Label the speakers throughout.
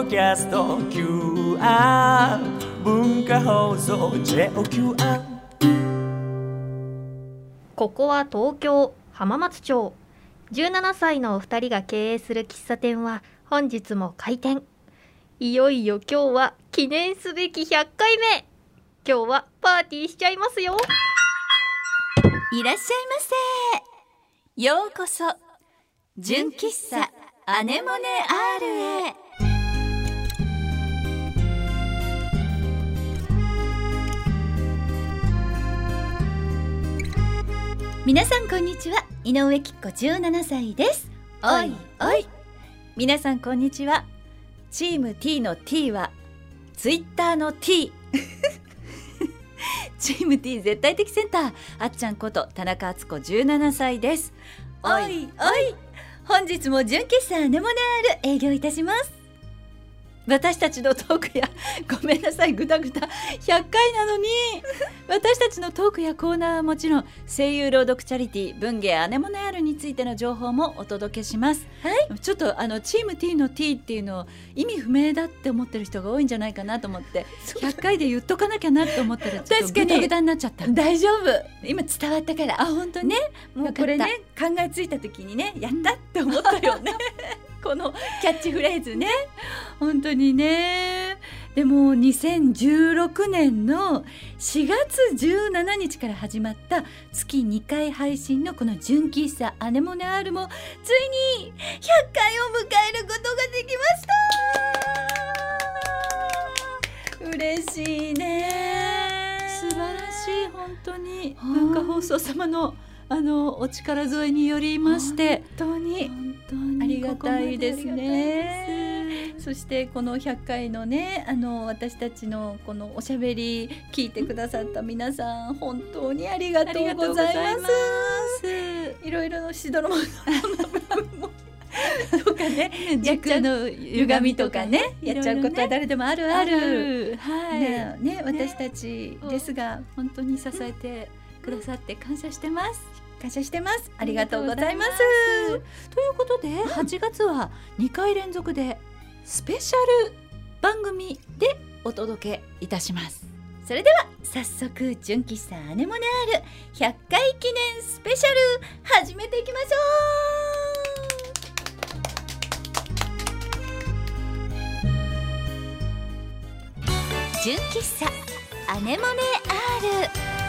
Speaker 1: ドキャスト QR 文化放送 JOQR。
Speaker 2: ここは東京浜松町。17歳のお二人が経営する喫茶店は本日も開店。いよいよ今日は記念すべき100回目。今日はパーティーしちゃいますよ。
Speaker 3: いらっしゃいませ。ようこそ純喫茶アネモネ R へ。皆さんこんにちは。井上きっ子17歳です。おいおい。皆さんこんにちは。チーム T の T はツイッターの T チーム T 絶対的センターあっちゃんこと田中敦子17歳です。おいおい。本日も純喫茶アネモネ R 営業いたします。私たちのトークやごめんなさいグダグダ100回なのに私たちのトークやコーナーはもちろん声優朗読チャリティー文芸アネモネ R についての情報もお届けします、はい、ちょっとチーム T の T っていうの意味不明だって思ってる人が多いんじゃないかなと思って100回で言っとかなきゃなと思ったらちょっとグダグダになっちゃった。
Speaker 4: 大丈夫、今伝わったから。
Speaker 3: あ、本当に
Speaker 4: ね、もうこれね考えついた時にねやったって思ったよねこのキャッチフレーズね
Speaker 3: 本当にね。でも2016年の4月17日から始まった月2回配信のこの純喫茶アネモネ R もついに100回を迎えることができました。嬉しいね。素晴らしい。本当に文化放送様のお力添えによりまして
Speaker 4: 本当に
Speaker 3: ありがたいですね。そしてこの100回のね私たちのこのおしゃべり聞いてくださった皆さん本当にありがとうございます。いろいろのしどろもの部分もとかね
Speaker 4: 軸の歪みとかねやっちゃうことは誰でもあるある。
Speaker 3: はいね、私たちですが本当に支えてくださって感謝してます。感謝してます。ありがとうございます。ということで8月は2回連続でスペシャル番組でお届けいたします。それでは早速純喫茶アネモネ R100 回記念スペシャル始めていきましょう。純喫茶アネモネ R。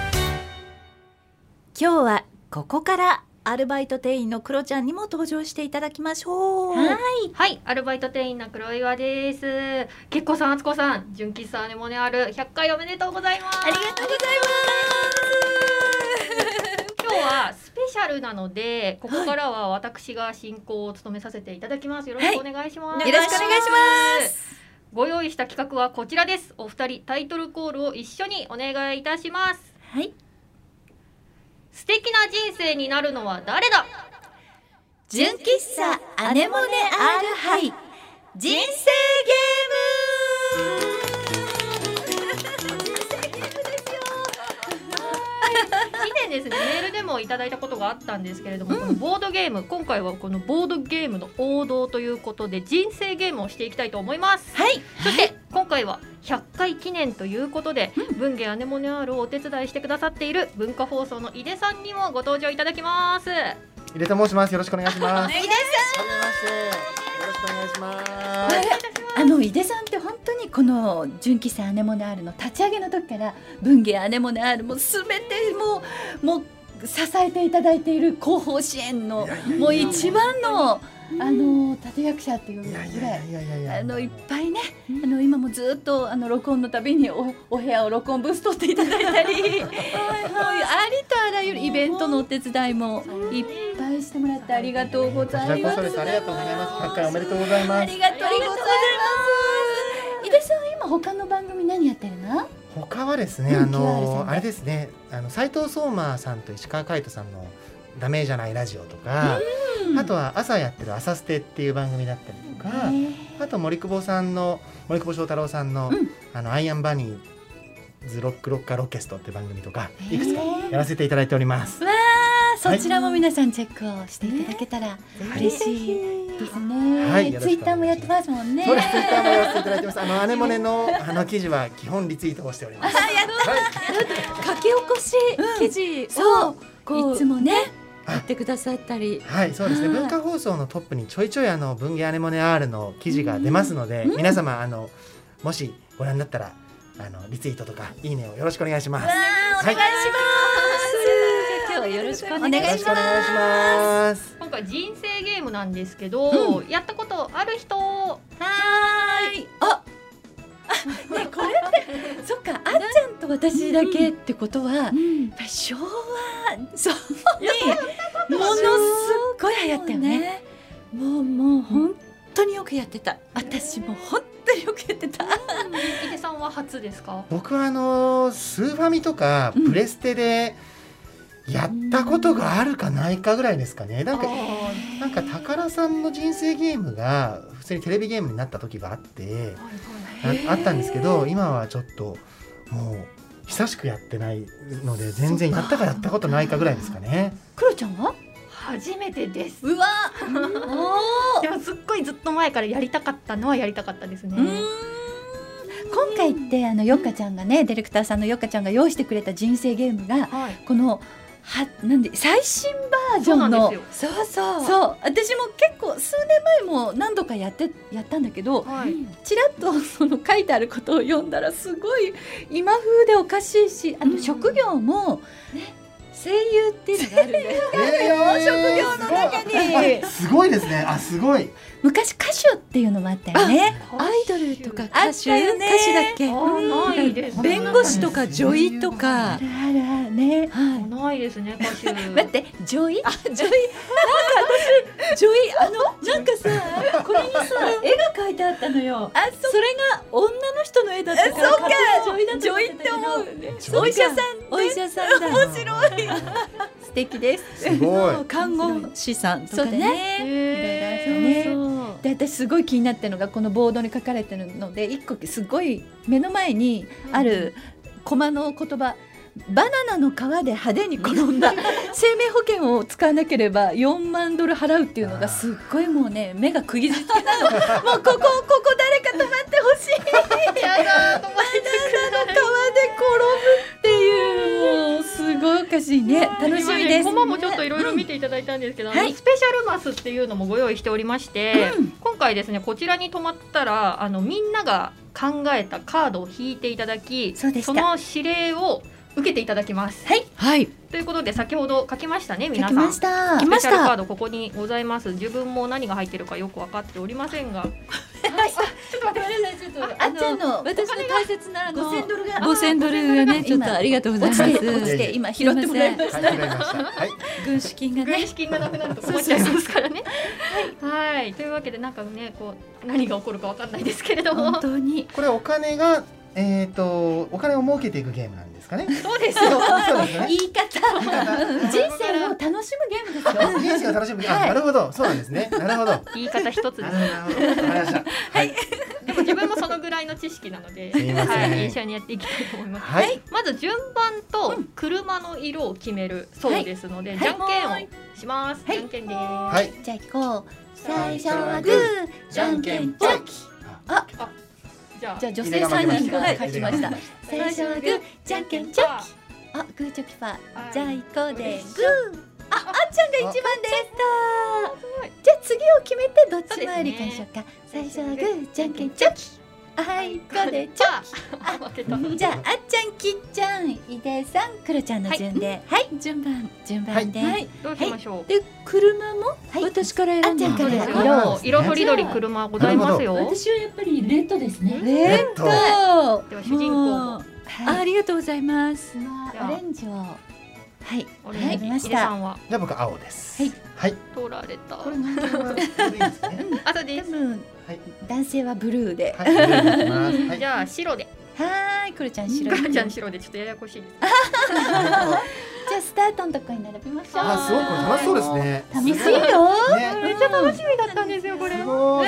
Speaker 3: 今日はここからアルバイト店員のクロちゃんにも登場していただきましょう。
Speaker 2: はい、アルバイト店員の黒岩です。結子さん、あつこさん、純喫茶アネモネ R100 回おめでとうございます。
Speaker 3: ありがとうござい
Speaker 2: ます。今日はスペシャルなのでここからは私が進行を務めさせていただきます。よろしくお願いします。
Speaker 3: よろしくお願いします。
Speaker 2: ご用意した企画はこちらです。お二人タイトルコールを一緒にお願いいたします。
Speaker 3: はい。
Speaker 2: 素敵な人生になるのは誰だ。
Speaker 3: 純喫茶アネモネ R 杯人生ゲーム。
Speaker 2: 以前ですねメールでもいただいたことがあったんですけれども、このボードゲーム、今回はこのボードゲームの王道ということで人生ゲームをしていきたいと思います。
Speaker 3: はい。
Speaker 2: そして今回は100回記念ということで、文芸アネモネ R をお手伝いしてくださっている文化放送の井出さんにもご登場いただきます。
Speaker 5: 井出と申します。よろしくお願いします。
Speaker 3: 井出さん、
Speaker 5: よろしくお願いします。
Speaker 3: 井出さんって本当にこの純喫茶アネモネ R の立ち上げの時から文芸アネモネ R もすべてもう支えていただいている広報支援のもう一番の立役者っていうぐらいいっぱいね今もずっと録音のたびにお部屋を録音ブース取っていただいたりもうありとあらゆるイベントのお手伝いもいっぱいしてもらってありがとうございます。
Speaker 5: こちらこそです。ありがとうございます。100回おめでとうございます。
Speaker 3: ありがとうございます。井出さん今他の番組何やってるの？
Speaker 5: 他はですねあれですね斉藤壮馬さんと石川海人さんのダメじゃないラジオとか、あとは朝やってる朝ステっていう番組だったりとか、あと森久保祥太郎さんの、アイアンバニーズロックロッカーロケストって番組とかいくつかやらせていただいております。
Speaker 3: わー、そちらも皆さんチェックをしていただけたら嬉しい。 ですね。
Speaker 5: はいよろしくお願いします
Speaker 3: ツイッターもやってますもんね。
Speaker 5: そうです。ツイッターもやらせていただいてます。アネモネの記事は基本リツイートをしております。はい。
Speaker 4: 書き起こし記事をいつもねやってくださったり、
Speaker 5: はいそうですね。文化放送のトップにちょいちょい文芸アネモネ R の記事が出ますので、皆様もしご覧になったらリツイートとかいいねをよろしくお願いします。
Speaker 3: お願いします。
Speaker 4: 今日はよろしくお願いし
Speaker 5: よろしくお願いします。
Speaker 2: 今回人生ゲームなんですけど、やったことある人。
Speaker 3: はーい。
Speaker 4: ね、これってそっか、あっちゃんと私だけってことは、やっぱり昭和そうにものすごい流行ったよね。もう本当によくやってた。私も本当によくやってた。
Speaker 2: 井出さんは初ですか？
Speaker 5: 僕はスーファミとかプレステでやったことがあるかないかぐらいですかね。なんか宝さんの人生ゲームが普通にテレビゲームになった時があって、あったんですけど、今はちょっともう久しくやってないので全然やったかやったことないかぐらいですかね。
Speaker 3: クロちゃんは？
Speaker 2: 初めてです。
Speaker 3: うわ。
Speaker 2: でもすっごいずっと前からやりたかったのはやりたかったですね。
Speaker 3: 今回ってよっかちゃんがね、ディレクターさんのよっかちゃんが用意してくれた人生ゲームが、このなんで最新バージョンの、そう私も結構数年前も何度かやったんだけど、ちらっとその書いてあることを読んだらすごい今風でおかしいし、職業も声優っていうのがあるんだよ。職業の中に
Speaker 5: すごいですね。すごい。
Speaker 3: 昔歌手っていうのもあったよね。
Speaker 4: アイドルとか歌手、
Speaker 3: 歌手だっけ？
Speaker 2: ないです。
Speaker 4: 弁護士とか女医とか。
Speaker 3: あるね。
Speaker 2: ないですね、歌手。
Speaker 3: 待って、女医？
Speaker 4: 女医。なんか私女医なんかさ、これにさ絵が描いてあったのよ。それが女の人の絵だったから。そうか。女医って思う。お医者さん。お医者さんだ。面白い。
Speaker 3: 素敵です。
Speaker 5: すごい。
Speaker 4: 看護師さんとか
Speaker 3: ね。で、私すごい気になってるのがこのボードに書かれてるので、一個すごい目の前にあるコマの言葉。バナナの皮で派手に転んだ生命保険を使わなければ$4万払うっていうのがすっごいもうね、目が釘付けなの。もうここ誰か止まってほしい。
Speaker 2: やだ、
Speaker 3: バナナの皮で転ぶっていう、もうすごいおかしいね。楽しみです。
Speaker 2: コマもちょっといろいろ見ていただいたんですけど、スペシャルマスっていうのもご用意しておりまして、今回ですね、こちらに止まったらみんなが考えたカードを引いていただき、その指令を受けていただきます。
Speaker 4: はい。
Speaker 2: ということで、先ほど書きましたね、皆さん。
Speaker 3: 書きました。
Speaker 2: スペシャルカードここにございます。自分も何が入ってるかよく分かっておりませんが。ちょっと待ってください。ちょっと
Speaker 3: あっちゃんの
Speaker 4: 私の大切な
Speaker 3: $5000が
Speaker 4: $5000がね、ちょっとありがとうございます。
Speaker 3: 落ちて今拾ってもらいました。
Speaker 4: 軍資金がね、
Speaker 2: 軍資金がなくなると困っちゃいますからね。はい。というわけで、なんかね、こう何が起こるか分かんないですけれども、
Speaker 3: 本当に
Speaker 5: これお金がお金を儲けていくゲームなんですかね。
Speaker 2: そうですよ。
Speaker 3: 言い方。人生を楽しむゲームですよ。
Speaker 5: 人生を楽しむゲーム。なるほど、そうなんですね。なるほど。
Speaker 2: 言い方一つです。
Speaker 5: はい。
Speaker 2: でも自分もそのぐらいの知識なので、一緒にやっていきたいと思います。まず順番と車の色を決めるそうですので、じゃんけんをします。じゃんけんです。
Speaker 5: はい。
Speaker 3: じゃあ行こう。最初はグー、じゃんけんチョキ。じゃあ女性3人が書きました。最初はグー、じゃんけんチョキ。グーチョキパー。じゃあ行こうでグー。あっちゃんが1番です。じゃあ次を決めてどっち回りかにしようか。最初はグー、じゃんけんチョキ。はい、こうでチョキ。じゃああっちゃん、きっちゃん、井出さん、クロちゃんの順で、はい、順番で、
Speaker 2: どうしましょう。
Speaker 4: で、車も私から選んでくれる。
Speaker 2: 色とりどり車ございますよ。
Speaker 4: 私はやっぱりレッドですね。
Speaker 5: レッド。
Speaker 2: では主人公。
Speaker 4: ありがとうございます。
Speaker 3: オレンジを。はい、
Speaker 2: オレンジ。井出さんは。
Speaker 5: じゃあ僕青です。はい。
Speaker 2: 取られた。
Speaker 5: これ何でいいですかね。
Speaker 2: 朝です。
Speaker 3: 男性はブルーで。
Speaker 2: じゃあ白で。
Speaker 3: はい、クロちゃん白。
Speaker 2: クロちゃん白でちょっとややこしいです。
Speaker 3: じゃあスタートのとこに並びましょう。
Speaker 5: すごく楽しそうですね。
Speaker 3: 楽しいよ。
Speaker 2: めっちゃ楽しみだったんですよこれ。
Speaker 5: はい。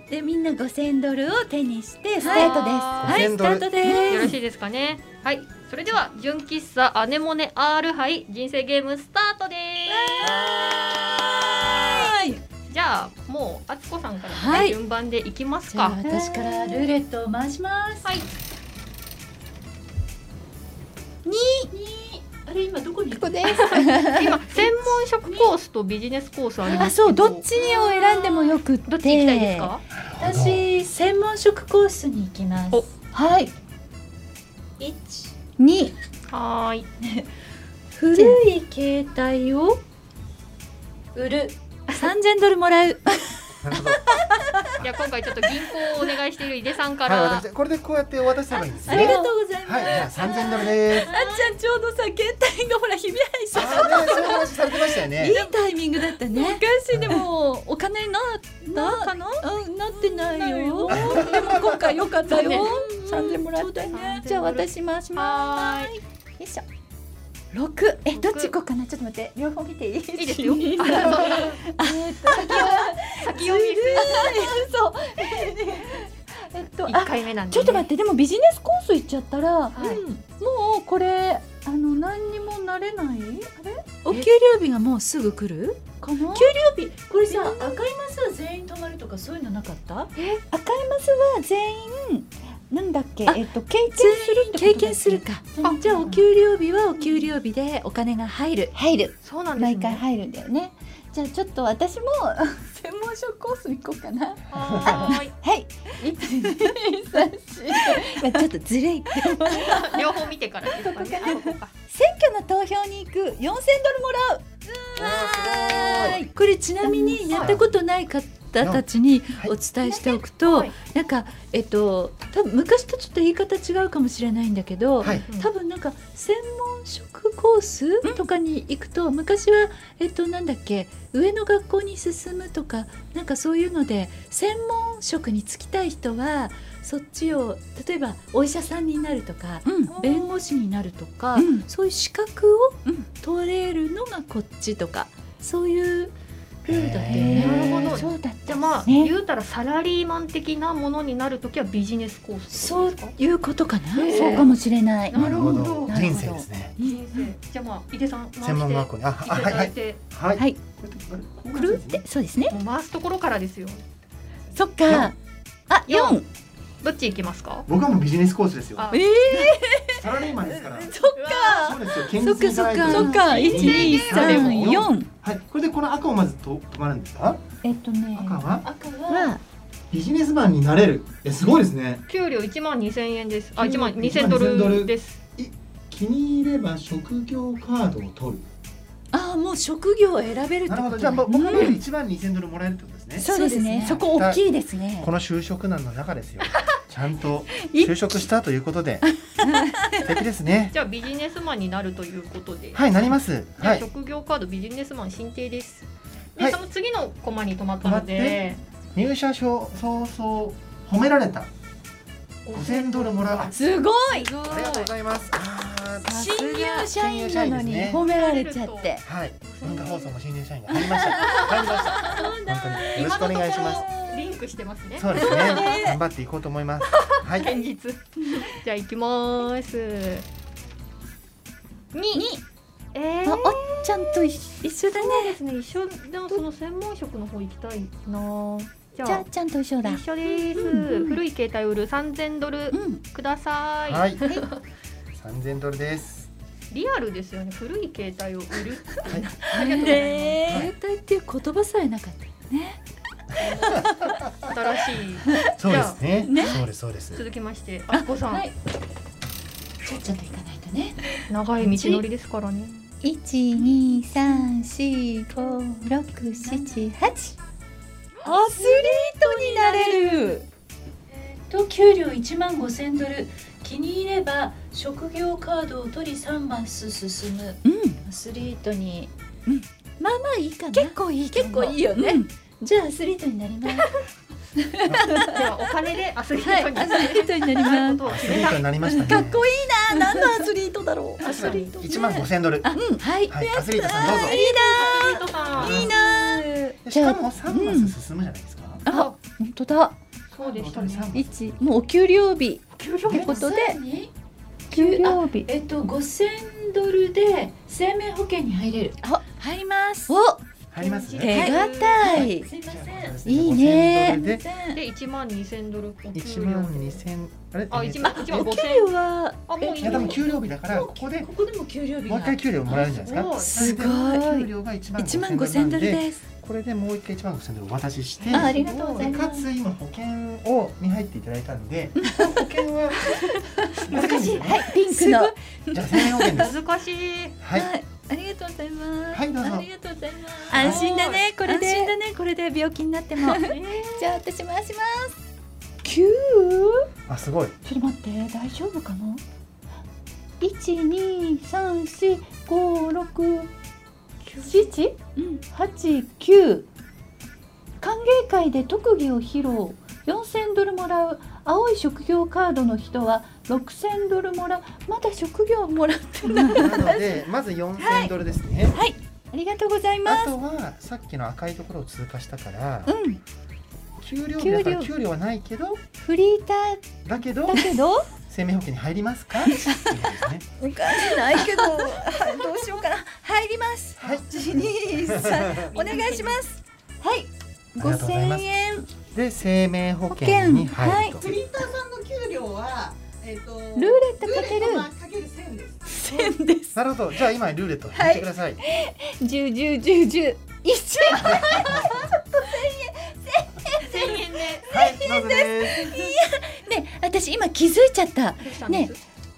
Speaker 3: でみんな$5000を手にしてスタートです。
Speaker 4: はい、スタートです。
Speaker 2: よろしいですかね。はい。それでは純喫茶アネモネ R 杯人生ゲームスタートです。じゃあもうあつこさんからね、
Speaker 3: はい
Speaker 2: 順番でいきます
Speaker 3: じゃあ
Speaker 2: か。
Speaker 3: 私からルーレットを回します。
Speaker 2: はい。
Speaker 3: あれ今どこに？
Speaker 4: ここです。
Speaker 2: 今専門職コースとビジネスコースありますけど。
Speaker 3: あ、そう、どっちを選んでもよくって。
Speaker 2: どっち行きたいですか？
Speaker 3: 私専門職コースに行きます。
Speaker 2: お
Speaker 3: はい。1、2。
Speaker 2: はーい。
Speaker 3: 古い携帯を売る。$3000もらう。
Speaker 5: なるほど。
Speaker 2: じゃあ今回ちょっと銀行をお願いしている井出さんか
Speaker 5: はい、
Speaker 2: ら。
Speaker 5: 私これでこうやってお渡しすればいいんですね。
Speaker 3: ありがとうございます。
Speaker 5: はい、じゃあ$3000です。
Speaker 3: あっちゃんちょうどさ携帯がほらひび入りそう。
Speaker 5: あーね、そういう話されてましたよ
Speaker 3: いい
Speaker 5: ね。
Speaker 3: タイミングだったね。昔でもお金なったかな？うん、なってないよ。でも今回良かったよ。3000もらったね。じゃあ私回しま
Speaker 2: はーい。
Speaker 3: す。よいしょ。6。どっち行こうかな。ちょっと待って。両方見ていい？いい
Speaker 2: いいですよ。先読み
Speaker 3: そう。
Speaker 2: 一回目なんで、ね。
Speaker 3: ちょっと待ってでもビジネスコース行っちゃったら、
Speaker 2: はい
Speaker 3: もうこれ何にもなれない？あれ？お給料日がもうすぐ来る？かな？給料日これさ、赤いマスは全員泊まるとかそういうのなかった？
Speaker 4: 赤いマスは全員なんだっけ、
Speaker 3: あ
Speaker 4: 経験するってこと
Speaker 3: 経験するか。じゃあお給料日はお給料日でお金が入る。
Speaker 4: 入る。
Speaker 2: そうなんですね。
Speaker 4: 毎回入るんだよね。じゃあちょっと私も専門職コース行こうかな。
Speaker 2: はーい。
Speaker 4: はい。まあちょっとずるいって。
Speaker 2: 両方見てからですかね。あここか
Speaker 4: 選挙の投票に行く$4000もらう。
Speaker 5: すごい。
Speaker 3: これちなみにやったことない方たちに
Speaker 5: はい
Speaker 3: お伝えしておくと、
Speaker 2: はい
Speaker 3: なんか多分昔とちょっと言い方違うかもしれないんだけど、
Speaker 5: はい。
Speaker 3: 多分なんか専門職コースとかに行くと、昔はなんだっけ、上の学校に進むとかなんかそういうので専門職に就きたい人はそっちを例えばお医者さんになるとか、弁護士になるとか、そういう資格を取れるのがこっちとか、そういうルールだったよね。
Speaker 2: なるほど。
Speaker 4: そうだっ
Speaker 2: じゃあまあ、
Speaker 4: ね
Speaker 2: 言うたらサラリーマン的なものになるときはビジネスコース
Speaker 3: そう
Speaker 2: ですか？
Speaker 3: いうことかな。
Speaker 4: そうかもしれない。
Speaker 2: なるほど
Speaker 5: 人生ですね。
Speaker 2: 人生。じゃあまあ井出さん回して
Speaker 5: 専門学校に、あ、
Speaker 2: いただいて、
Speaker 5: はい。
Speaker 4: はい。
Speaker 5: く
Speaker 4: くるってそうですね。
Speaker 2: もう回すところからですよ。
Speaker 4: そっか。あ、4。
Speaker 2: どっち行きますか？
Speaker 5: 僕はもうビジネスコースですよ。
Speaker 2: あ
Speaker 5: サラリーマンですから。
Speaker 3: そっか。
Speaker 5: そうですよ。堅
Speaker 3: そっか
Speaker 5: 実に
Speaker 3: そっか。
Speaker 5: 働いてる
Speaker 3: そっか。1、2、3、4。
Speaker 5: はい。これでこの赤をまず止まるんですか？赤は
Speaker 3: 赤は
Speaker 4: は
Speaker 5: ビジネスマンになれる。すごいですね。
Speaker 2: 給料12000円です。あ、
Speaker 5: 給料
Speaker 2: 12000ドルです。
Speaker 5: 気に入れば職業カードを取る。
Speaker 3: ああ、もう職業を選べるってこと
Speaker 5: なるほど。じゃあ僕の12000ドルもらえるってことですね。
Speaker 4: そうですね。そこ大きいですね
Speaker 5: こ。の就職難の中ですよ。ちゃんと就職したということで素敵ですね。
Speaker 2: じゃあビジネスマンになるということで、
Speaker 5: はい、なります。
Speaker 2: じゃあ
Speaker 5: はい。
Speaker 2: 職業カードビジネスマン申請です。で、
Speaker 5: はい
Speaker 2: その次のコマに止まったので、
Speaker 5: 入社早々褒められた。$5000もらう。あ
Speaker 4: すごい。
Speaker 5: ありがとうございます。
Speaker 4: 新入社員なのに褒められちゃって。
Speaker 5: はい。文化放送も新入社員が入りました。入りました。本当によろしくお願いします。
Speaker 2: リンクしてますね。
Speaker 5: そうですね。頑張っていこうと思います。はい。
Speaker 2: 現実。じゃあ行きます。2。
Speaker 4: あ、あっちゃんと一緒だ
Speaker 2: そう
Speaker 4: ね。
Speaker 2: ですね。一緒でもその専門職の方行きたいな。じゃあ
Speaker 4: じゃあちゃんと一緒だ。
Speaker 2: 一緒です。古い携帯売る$3000ください。
Speaker 5: はい。$3000です。
Speaker 2: リアルですよね。古い携帯を売るって。
Speaker 5: はい。
Speaker 2: ありがとうござい
Speaker 3: 携帯っていう言葉さえなかったね。
Speaker 2: ます。新しい。
Speaker 5: そうですね。
Speaker 3: ね
Speaker 5: そうですそうです。
Speaker 2: 続きまして、あっこさん、
Speaker 3: はいちょっと行かないとね。
Speaker 2: 長い道のりですからね。
Speaker 4: 1,2,3,4,5,6,7,8アスリートになれる。
Speaker 3: 給料$15,000。気に入れば職業カードを取り3マス進む。アスリートに。まあまあいいかな。
Speaker 4: 結構いい。
Speaker 3: 結構いいよね。じゃあアスリートになります。
Speaker 2: ではお金でアスリートに
Speaker 3: アスリートになります。
Speaker 2: ことを
Speaker 5: アスリートになりましたね。
Speaker 3: かっこいいな。何のアスリートだろう。アスリート、ね。
Speaker 5: $15,000。
Speaker 3: はい。
Speaker 5: はい。アスリートさんどうぞ。
Speaker 2: アスリートさん。
Speaker 3: いいな。
Speaker 5: しかも3マス進むじゃないですか。
Speaker 3: あ、
Speaker 4: 本当だ。
Speaker 2: そうでしたね。
Speaker 4: 一、もうお給料日
Speaker 2: 給料
Speaker 4: ってことで、
Speaker 3: 給
Speaker 4: 給料日。
Speaker 3: $5,000で生命保険に入れる。
Speaker 4: あ、
Speaker 3: 入ります。
Speaker 4: お、
Speaker 5: 入りますね。
Speaker 4: 手堅い。
Speaker 3: すいません。
Speaker 4: いいね
Speaker 5: 5000ドルで
Speaker 2: で12000ドルお給
Speaker 5: 1
Speaker 2: 料
Speaker 5: 万2000あれ
Speaker 2: あ1万
Speaker 4: お給
Speaker 2: 5000
Speaker 4: 料は
Speaker 2: あもういい
Speaker 5: いや多分給料日だからここで
Speaker 3: ここでも給料日が。
Speaker 5: もう一回給料もらえるんじゃないですか。
Speaker 4: すごい
Speaker 5: なんで給料が1万
Speaker 4: 1万
Speaker 5: 5000
Speaker 4: 5000ドル
Speaker 5: で
Speaker 4: です。
Speaker 5: これでもう一回1万5000ドルお渡しして
Speaker 4: ありがとうございます。
Speaker 5: でかつ今保険に入っていただいたんで保険は難しい
Speaker 4: はい、ピンクの。
Speaker 5: じゃあ生命保険です。
Speaker 2: 難しい
Speaker 5: はい
Speaker 4: はい、ありがとうございます。
Speaker 5: はいどうぞ
Speaker 3: ありがとうございます。
Speaker 4: 安心だね、これで。
Speaker 3: 安心だね、これで病気になっても。
Speaker 4: じゃあ私回します。9?
Speaker 5: あすごい。
Speaker 4: ちょっと待って、大丈夫かな。1、2、3、4、5、6、7、8、9。歓迎会で特技を披露。4000ドルもらう。青い職業カードの人は6000ドルもらう。まだ職業もらってない。
Speaker 5: なのでまず4000ドルですね。
Speaker 4: はい、ありがとうございま
Speaker 5: あ
Speaker 4: す。
Speaker 5: とはさっきの赤いところを通過したから
Speaker 4: うん、
Speaker 5: 給料日だから給料はないけど
Speaker 4: フリーター
Speaker 5: だけど
Speaker 4: だけど
Speaker 5: 生命保険に入りますかっていうことですね。
Speaker 4: お金ないけど、はい、どうしようかな。入ります。
Speaker 5: はい
Speaker 4: 1、2、3、お願いします。はい、
Speaker 5: りがとうございます
Speaker 4: 5000円。
Speaker 5: で生命保険に入ると。
Speaker 6: フリーターさんの給料は、
Speaker 4: ルーレットかける
Speaker 6: かける1000です。
Speaker 4: 1000です。
Speaker 5: なるほど。じゃあ今ルーレット引いてください。
Speaker 4: 10、10、10、10。一
Speaker 2: 1000円で
Speaker 5: はい、どうぞです。
Speaker 4: ね、私今気づいちゃった。
Speaker 2: どうしたんです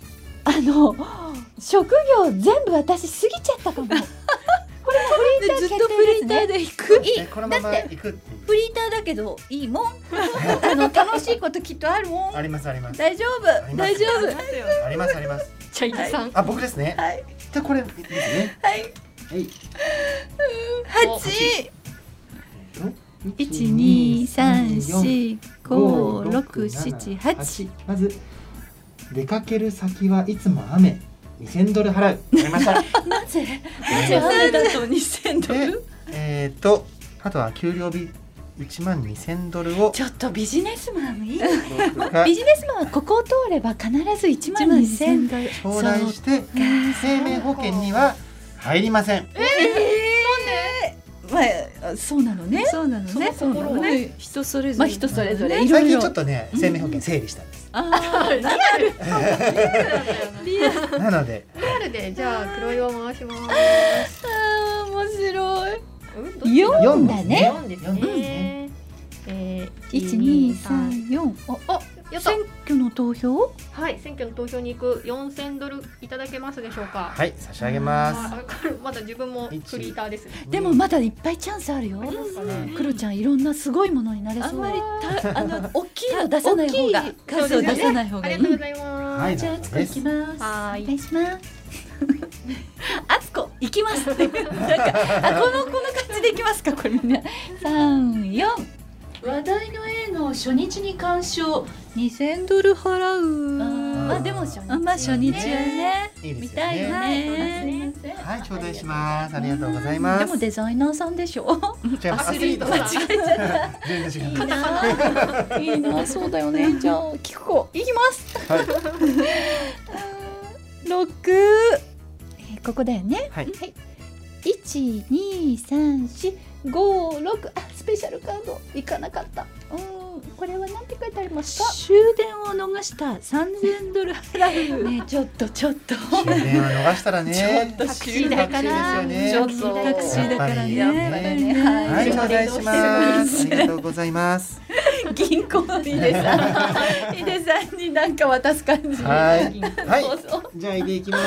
Speaker 4: 職業全部私過ぎちゃったかも。これもフリーター
Speaker 3: ずっ
Speaker 4: 決
Speaker 3: とフリータ
Speaker 4: 定ですね。
Speaker 3: ーで行く。
Speaker 5: ねこのまま行くっていう。
Speaker 3: フリーターだけどいいもん。楽しいこときっとあるもん。
Speaker 5: ありますあります。
Speaker 3: 大丈
Speaker 5: あります
Speaker 3: 夫大丈夫。
Speaker 5: ありますあります。
Speaker 2: チャイナさん
Speaker 5: あ、僕ですね。
Speaker 3: はい
Speaker 5: じゃあこれいいですね。
Speaker 3: はい。
Speaker 5: はい。
Speaker 3: 8。
Speaker 4: 1、2、3、4、5、6、7、8。
Speaker 5: まず出かける先はいつも雨。2000ドル払う。やりました。
Speaker 3: なぜ雨だと2000ドル？
Speaker 5: で、あとは給料日1万2000ドルを
Speaker 4: ちょっとビジネスマンいい。
Speaker 5: 僕が
Speaker 4: ビジネスマンはここを通れば必ず1万2000ドル。
Speaker 5: 頂戴して生命保険には入りません。
Speaker 4: まあ、そうなのね。
Speaker 3: そうなのね。
Speaker 2: その心は
Speaker 3: ね。人それぞれ。
Speaker 4: まあ人それぞれいろいろ
Speaker 5: 最近ちょっ。とね生命保険整理したんです。
Speaker 3: ああ、
Speaker 2: リアル
Speaker 5: なので
Speaker 2: リアルでじゃあ黒岩回します
Speaker 3: 面白い。
Speaker 4: 4だね。
Speaker 2: 4です
Speaker 5: 四です
Speaker 2: ね
Speaker 4: 1、2、3、4。
Speaker 2: あやった
Speaker 4: 選挙の投票？
Speaker 2: はい選挙の投票に行く4000ドルいただけますでしょうか
Speaker 5: はい差し上げます。
Speaker 2: あこれまだ自分もフリーターですね
Speaker 4: でもまだいっぱいチャンスあるよ。
Speaker 2: ありますかね
Speaker 4: クロちゃんいろんなすごいものになれそう。
Speaker 3: あんまり
Speaker 4: 大きいの出さない方が。
Speaker 3: 数を出さない方がいい
Speaker 2: ありがとう。ございます
Speaker 5: はい
Speaker 4: じゃああつこ行きます。
Speaker 2: はーい
Speaker 4: お願いします。
Speaker 3: あつこ行きますって。なんかこの感じで行きますかこれみんな。
Speaker 4: 3、4。
Speaker 3: 話題の A の初日に鑑賞2000ドル払う。
Speaker 4: まあでも初日。
Speaker 3: まあ初日はね。
Speaker 5: いいですよ
Speaker 3: 見たいよ
Speaker 5: ね。
Speaker 3: ね。
Speaker 5: はい頂戴します。ありがとうございます。
Speaker 4: でもデザイナーさんでしょ。
Speaker 5: じゃあアスリート
Speaker 2: 間違
Speaker 5: 全然違う。
Speaker 4: いいな、そうだよね。じゃあ聞く子行きます。
Speaker 5: はい
Speaker 4: 6。ここだよね。
Speaker 5: はい。
Speaker 4: 1、2、3、4、5、6。あ、スペシャルカード行かなかった。これはなんて書いてありますか。
Speaker 3: 終電を逃した3000ドル払う。
Speaker 4: ね、ちょっと。
Speaker 5: 終電は逃したらね。
Speaker 3: ちょっと
Speaker 2: タクシー代かな
Speaker 5: タクシーです
Speaker 3: ちょっ
Speaker 5: よね。
Speaker 3: とタクシーだからね。
Speaker 5: やっ
Speaker 3: やっぱ
Speaker 5: ぱり
Speaker 3: りね。
Speaker 5: はい頂戴します。ありがとうございます。
Speaker 3: 銀行のヒデさん、ヒデさんになんか渡す感じ。
Speaker 5: はいはい
Speaker 3: そうそう。
Speaker 5: じゃあ入れていきます。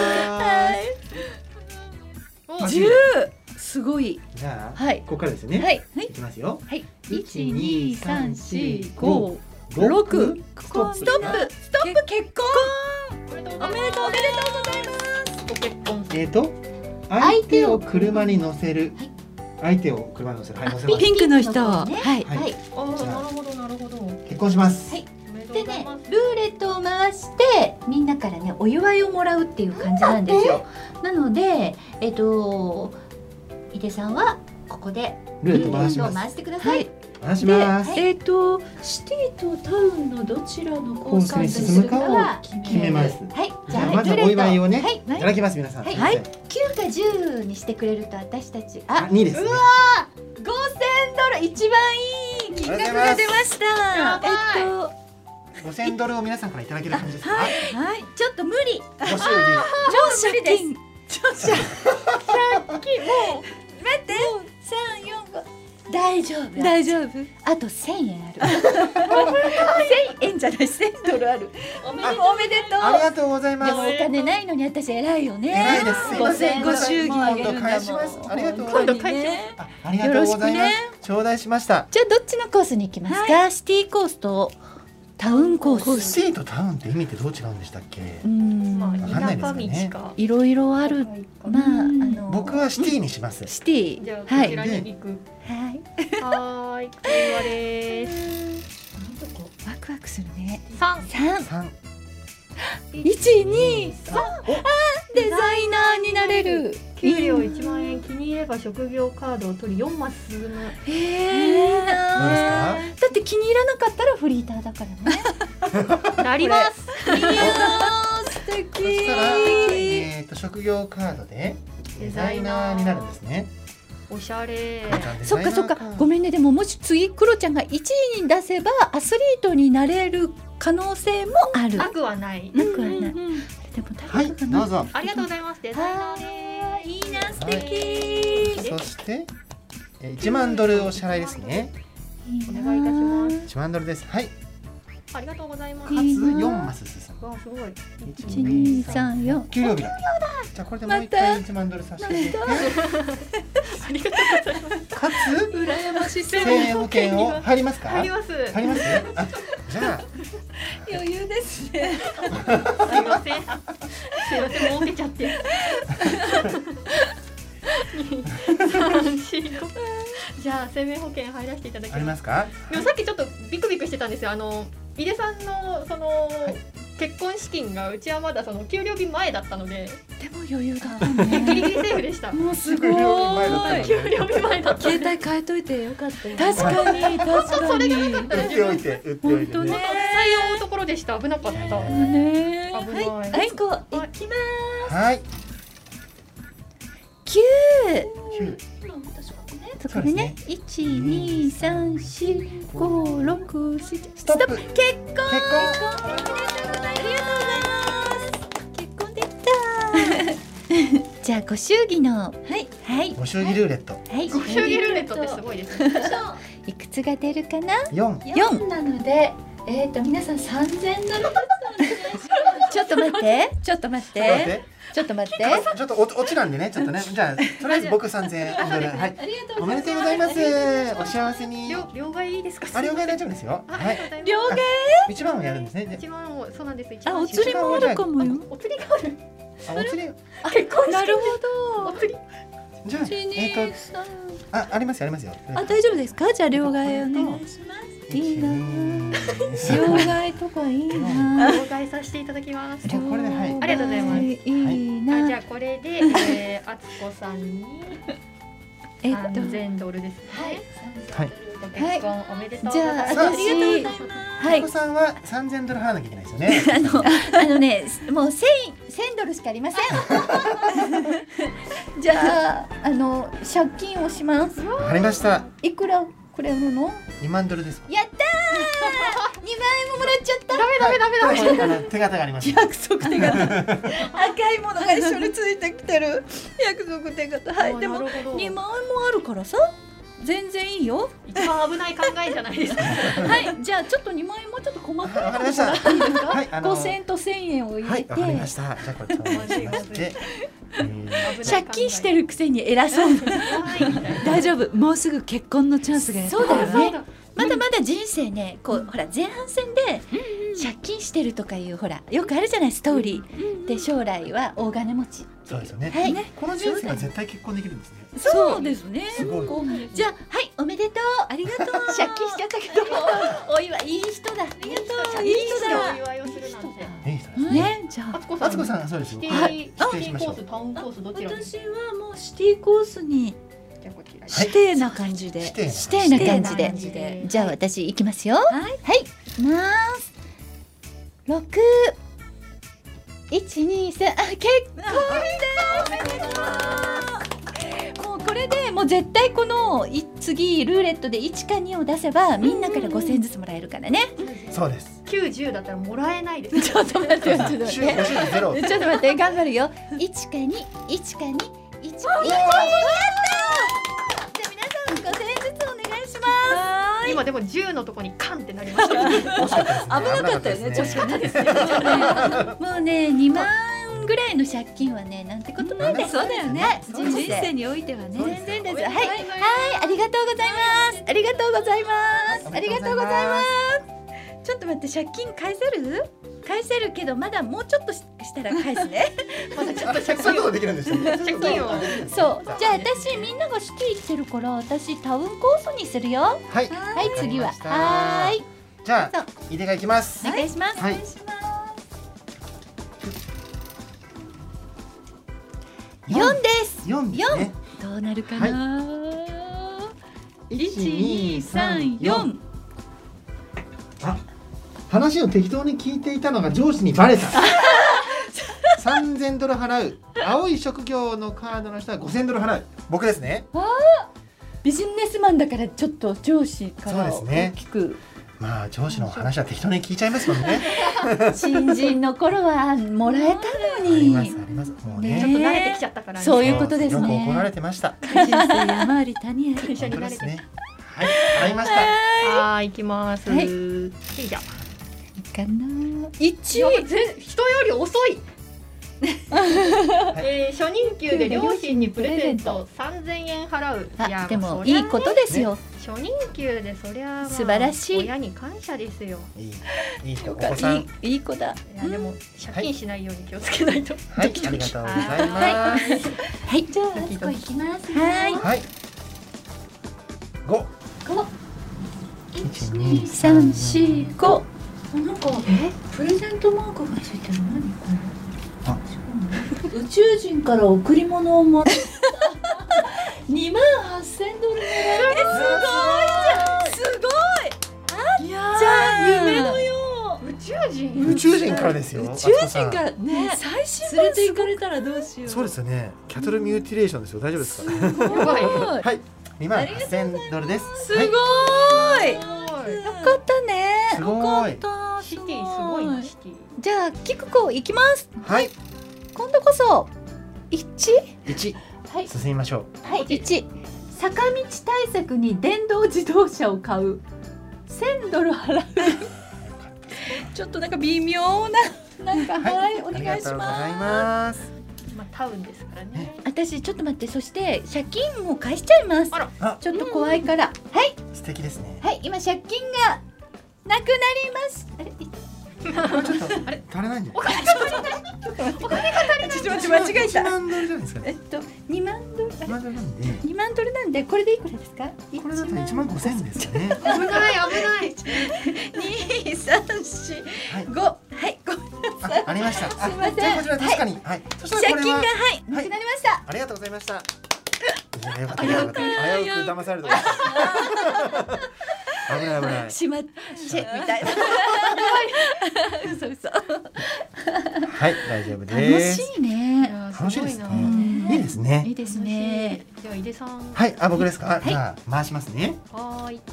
Speaker 2: お
Speaker 3: 10。すごい。
Speaker 5: じゃあ
Speaker 4: はい
Speaker 5: ここからですね。
Speaker 4: はい。
Speaker 5: いきますよ。
Speaker 4: はい。
Speaker 5: 1 2 3 4
Speaker 4: 5
Speaker 5: 5
Speaker 3: 6
Speaker 5: ス
Speaker 3: ストップ。ストップ結婚。
Speaker 2: おめでとう
Speaker 3: おめでとうございます。
Speaker 2: ご結婚
Speaker 5: 相手を車に乗せる。相手を車に乗せる。はい乗せます。
Speaker 3: ピンクの人。
Speaker 4: ね
Speaker 3: はい。
Speaker 5: はい
Speaker 2: あーなるほどなるほど
Speaker 5: 結婚します。
Speaker 4: はい
Speaker 2: おめでとう
Speaker 4: でね
Speaker 2: ございます、
Speaker 4: ルーレットを回してみんなからねお祝いをもらうっていう感じなんですよ。なので井出さんはここで
Speaker 5: ルーレット回します。
Speaker 4: ルーレットを回してください。
Speaker 5: お願いします。
Speaker 4: シティとタウンのどちらのコースに
Speaker 5: 進むかを決めます。
Speaker 7: はい、
Speaker 5: じゃあまずお祝いをね、
Speaker 7: はい
Speaker 5: いただきます皆さん。
Speaker 7: はい
Speaker 5: すいません
Speaker 7: 9か10にしてくれると私たち
Speaker 5: あ、2ですね。
Speaker 4: $5000一番いい金額が出ました。
Speaker 5: 5000ドルを皆さんからいただける感じですか。
Speaker 4: はい、ちょっと無理。
Speaker 5: ご祝儀。
Speaker 4: 超無理です。待って、3、4、5。
Speaker 7: 大丈夫。
Speaker 4: 大丈夫。
Speaker 7: あと1000円ある。
Speaker 4: 1000円じゃない、$1000ある。おめでとう。
Speaker 5: ありがとうございま。
Speaker 7: ですもお金ないのに私偉いよね。
Speaker 5: 偉いです。すいません。
Speaker 4: ご祝儀あげるんだもん
Speaker 5: 今度返します。ありがとうございます。
Speaker 4: 今度返します。
Speaker 5: ありがとうございます。頂戴しました。
Speaker 7: じゃあどっちのコースに行きますか。シティコースとタウンコース。
Speaker 5: シティとタウンって意味ってどう違うんでしたっけ？
Speaker 2: まあ
Speaker 5: わかんないです
Speaker 2: 田舎
Speaker 5: よね
Speaker 2: 道か。
Speaker 7: いろいろある。まあ
Speaker 5: 僕はシティにします。
Speaker 7: シティ。
Speaker 2: じゃあ
Speaker 7: はい
Speaker 2: こちらに行く。
Speaker 7: はい。
Speaker 2: はーい、会話です。
Speaker 7: ワクワクするね。
Speaker 2: 三。
Speaker 7: 3、
Speaker 5: 3。
Speaker 7: 1、2、3。デザイナーになれる。
Speaker 2: 給料1万円、気に入れば職業カードを取り4マス進む。
Speaker 7: いいな
Speaker 5: どうですか？
Speaker 7: だって気に入らなかったらフリーターだからね。
Speaker 2: なります。
Speaker 7: いやー素
Speaker 5: そ
Speaker 7: 敵。
Speaker 5: したら職業カードでデザイナーになるんですね。
Speaker 2: おしゃれ。
Speaker 7: そっかそっか、ごめんね。でももし次クロちゃんが1位に出せばアスリートになれる可能性もある。
Speaker 2: なくはない。
Speaker 7: なくはない。でも
Speaker 5: はい、どうぞ。
Speaker 2: ありがとうございます。デザイナーで
Speaker 7: いいな、素敵。
Speaker 5: そして1万ドルお支払いですね。
Speaker 2: す。お願いいたします。
Speaker 5: 1万ドルです。はい。
Speaker 2: ありがとうございます。
Speaker 5: かつ4マス進む。
Speaker 2: わあ、すごい。
Speaker 7: 1、2、3、4。
Speaker 5: 給料日だ。じゃあこれでもう一回1万ドル差し上げて、
Speaker 2: ありがとうございます。
Speaker 5: かつ
Speaker 2: 羨ましい。
Speaker 5: 生命保険を入りますか？
Speaker 2: 入ります。
Speaker 5: 入ります？あ、じゃあ
Speaker 4: 余裕ですね。
Speaker 2: すいません。すいません、儲けちゃって。じゃあ生命保険入らせていただき
Speaker 5: あり
Speaker 2: ま。
Speaker 5: ますすか？
Speaker 2: でもさっきちょっとビクビクしてたんですよ。井出さんのその、結婚資金がうちはまだその給料日前だったので、
Speaker 7: でも余裕だったね。
Speaker 2: ギリギリセーフでした。
Speaker 7: もうすごい。
Speaker 5: 給料日前だったの
Speaker 2: 給
Speaker 5: で
Speaker 2: 料日前だった。
Speaker 4: 携帯変えといてよかったよ。
Speaker 7: 確かに確か
Speaker 2: それが
Speaker 7: に。
Speaker 2: 良かったです。
Speaker 5: 売っておいて売っておいて
Speaker 7: 本当ね
Speaker 5: ね。
Speaker 2: 採用のところでした。危なかった。
Speaker 7: ね。
Speaker 2: 危ない。
Speaker 7: はい、こう行きま
Speaker 5: はい。
Speaker 7: す。9。
Speaker 5: 9。
Speaker 7: そこでね、1、2、3、4、5、6、7。
Speaker 5: ストップ。
Speaker 7: 結婚。
Speaker 5: 結婚。
Speaker 7: ありがとうございます。結婚できた。じゃあご祝儀のはい
Speaker 5: ご祝儀ルーレット。
Speaker 7: はい
Speaker 2: ご祝儀ルーレットってすごいですね。
Speaker 7: いくつが出るかな。
Speaker 5: 4。
Speaker 7: 4。
Speaker 4: なので、皆さん3000ドル。
Speaker 7: ちょっと待ってちょっと待ってちょっと待って
Speaker 5: ちょっと落ちなんでね、ちょっとね、じゃあとりあえず僕3000ドル、はい、おめでとうございます。お幸せに。
Speaker 2: 両替いいですか？
Speaker 5: あ、両替大丈夫ですよ。はい。
Speaker 2: 両替。
Speaker 5: 一番をやるんですね。
Speaker 2: 一番もそうなんです。
Speaker 7: あ、お釣りもあるかもよ。
Speaker 2: お釣りがある。
Speaker 5: あ、お釣り。
Speaker 2: 結婚
Speaker 7: なるほ
Speaker 2: お釣り。
Speaker 5: じゃあ、ありますよ、ありますよ。
Speaker 7: あ、大丈夫ですか。じゃあ両替お願いします。いいな。両替とかいいな。
Speaker 2: 両替させていただきます。
Speaker 5: これで、はい。
Speaker 2: ありがとうございます。
Speaker 7: いいな。
Speaker 2: じゃあこれであつこさんに3000ドルですね。
Speaker 5: はい。
Speaker 2: ご結婚おめでとうご
Speaker 7: じゃあ
Speaker 2: ざいます。
Speaker 7: 私はい
Speaker 5: お子さんは3000ドル払わなきゃいけないですよね。
Speaker 7: あのね、もう1000ドルしかありません。じゃあ借金をします。
Speaker 5: わかりました。
Speaker 7: いくらくれるの？
Speaker 5: 2万ドルです。
Speaker 7: やったー。2万円ももらっちゃった。
Speaker 2: ダメ。
Speaker 5: 手形があります。
Speaker 7: 約束手形。赤いものが一緒についてきてる。約束手形。はい。でも2万円もあるからさ。全然いいよ。
Speaker 2: 一番危ない考えじゃないですか。
Speaker 7: はい。じゃあちょっと2万円もちょっと細かい
Speaker 5: わかりました。はい。
Speaker 7: 5000円と1000円を入れて。
Speaker 5: わかりました。じゃあこれちょっとお願いしまして。
Speaker 7: 借金してるくせに偉そうな。
Speaker 4: 大丈夫。もうすぐ結婚のチャンスがやってくるわ。
Speaker 7: そうだよね。まだまだ人生ね、こうほら前半戦で借金してるとかいうほらよくあるじゃないストーリーで将来は大金持ち。
Speaker 5: そうですよね。
Speaker 7: はい。
Speaker 5: この人生は絶対結婚できるんですね。
Speaker 7: そうですね。
Speaker 5: すごい。
Speaker 7: じゃあはいおめでとう。ありがとう。借金しちゃったけどお祝いいい人だ。ありがとう。いい人だ。
Speaker 2: お祝いをするなんて。
Speaker 5: いい人ですね。
Speaker 7: ね、じゃあ
Speaker 5: あつこさんそうですよ。
Speaker 2: シティコースタウンコースどちらに？
Speaker 4: 私はもうシティコースに。
Speaker 2: じゃあこちら
Speaker 3: 指定な感じで。
Speaker 5: 指
Speaker 7: 指定な感じ
Speaker 2: 指定な感じ
Speaker 7: で
Speaker 2: で
Speaker 7: じゃあ私いきますよ。
Speaker 3: はい。
Speaker 7: はい、いきます6 1 2 3結構もうこれでもう絶対この次ルーレットで1か2を出せばみんなから5000円ずつもらえるからね。
Speaker 5: そうです。
Speaker 2: 90だったらもらえないです。
Speaker 7: ちょっと待ってよ、ちょっと待って
Speaker 5: 週50ゼロ。
Speaker 7: ちょっと待って、頑張るよ。1か2、1か2、1か2。やったー。じゃあ皆さん5000円ずつお願いします。
Speaker 2: 今でも10のとこにカンってなりましたよね。
Speaker 5: 惜しかったですね。
Speaker 3: 危なかったよね。ちょっと
Speaker 5: 危なかったですね。
Speaker 7: もうね、2万ぐらいの借金はね、なんてことないです。
Speaker 3: そうだよね。
Speaker 7: はい
Speaker 3: 人生においてはね。
Speaker 7: 全然です。はい、はい、ありがとうございます。ありがとうございます。ありがとうございます。ちょっと待って、借金返せる？返せるけどまだもうちょっとしたら返すね。
Speaker 2: まだちょっと借金を
Speaker 5: そういうことできるんですよね。
Speaker 2: 借金を
Speaker 7: そう。じゃあ私みんながシティ行ってるから私タウンコースにするよ。は
Speaker 5: はい。
Speaker 7: い、次は。
Speaker 5: わかりました
Speaker 7: はーい。
Speaker 5: じゃあ井出が行きます。
Speaker 7: お願いします。
Speaker 5: はい
Speaker 7: お願いします。4です。
Speaker 5: 4ですね。
Speaker 7: どうなるかな。
Speaker 5: 1,2,3,4。あ、話を適当に聞いていたのが上司にバレた。$3,000払う。青い職業のカードの人は$5,000払う。僕ですね。
Speaker 7: ビジネスマンだからちょっと上司から
Speaker 5: そうですね
Speaker 7: 大きく。
Speaker 5: まあ上司の話は適当に聞いちゃいますもんね。
Speaker 7: 新人の頃はもらえたの
Speaker 5: あります
Speaker 7: に。
Speaker 5: あります。もう
Speaker 7: ね
Speaker 5: ね。
Speaker 2: ちょっと慣れてきちゃったからね。
Speaker 7: そういうことですね。
Speaker 5: よく怒られてました。
Speaker 3: 人生山あり谷あり。
Speaker 2: 一緒に慣れて
Speaker 5: 本当ですね。はい、払いました。
Speaker 2: はーい、行きます。
Speaker 7: はい
Speaker 2: じゃあ
Speaker 7: かな。
Speaker 2: 人より遅い。初任給で両親にプレゼント$3,000払う。いや
Speaker 7: あ、でも
Speaker 2: そりゃね
Speaker 7: いいことですよ。
Speaker 2: 初任給でそりゃまあ
Speaker 7: 素晴らしい
Speaker 2: 親に感謝ですよ。
Speaker 5: いい人、お子さん。
Speaker 7: いい子だ。
Speaker 2: いやでも借金しないように気をつけないと。
Speaker 5: はい、ありがとうございます。
Speaker 7: はい、じゃああそこ行きます。はい。
Speaker 5: はい。5。
Speaker 7: 1、2、3、4、5。
Speaker 3: なんかプレゼントマークがついてる。何これ？
Speaker 5: あ、
Speaker 3: 宇宙人から贈り物をもらった。$28,000もらえる。
Speaker 7: すごい。
Speaker 3: いや
Speaker 7: じゃあ夢のよ
Speaker 2: 宇宙人。
Speaker 5: 宇宙人からですよ。
Speaker 3: 宇宙人からね、
Speaker 7: 最新
Speaker 3: 連れて行かれたらどうしよう。
Speaker 5: そうですよね。キャトルミューティレーションですよ。大丈夫ですか。
Speaker 2: やばい。
Speaker 5: はい、$28,000です。
Speaker 7: すごい。よかったね。
Speaker 5: すごい。
Speaker 2: シティすごいなシティ。
Speaker 7: じゃあキクコ行きます。
Speaker 5: はい、
Speaker 7: 今度こそ1。
Speaker 5: 1。
Speaker 7: はい
Speaker 5: 進みましょう。
Speaker 7: はい、1。
Speaker 3: 坂道対策に電動自動車を買う。$1,000払う。ちょっとなんか微妙な。なんかはい、お願いし
Speaker 5: ありがとうござい
Speaker 3: ま
Speaker 5: ます。
Speaker 2: まあタウンですからね。
Speaker 7: 私ちょっと待って。そして借金も返しちゃいます。
Speaker 2: あら
Speaker 5: あ、
Speaker 7: ちょっと怖いから。はい
Speaker 5: 素敵ですね。
Speaker 7: はい、今借金がなくなります。あれ、
Speaker 5: これちょっと足りないんじゃない。
Speaker 7: ちょっと待って間違えた。
Speaker 5: $10,000じゃないですかね。
Speaker 7: 2万ドル。あれ
Speaker 5: まだなんで、
Speaker 7: 2万ドルなんでこれでいくらですか？
Speaker 5: これだと15,000ですよね。
Speaker 2: 危ない危ない。
Speaker 7: 2、3、4、
Speaker 5: はい
Speaker 7: 5。はい、ごめんなさい。
Speaker 5: ありました。
Speaker 7: すいません
Speaker 5: じゃあこちら確かに、はい。そしたらこれは
Speaker 7: 借金がはいなくなりました。
Speaker 5: ありがとうございました。いや、よかったよかった。危うく騙された。危ない危ない。
Speaker 7: しまっシェみたいな。嘘嘘。
Speaker 5: はい、大丈夫
Speaker 7: 楽
Speaker 5: です。
Speaker 7: しいね。
Speaker 5: 楽しいです
Speaker 2: な
Speaker 5: ね。いいですね
Speaker 7: いい。ですね。
Speaker 2: じゃあ井出さん。
Speaker 5: はい、あ、僕ですか。じゃあ回しますね。
Speaker 2: はーい。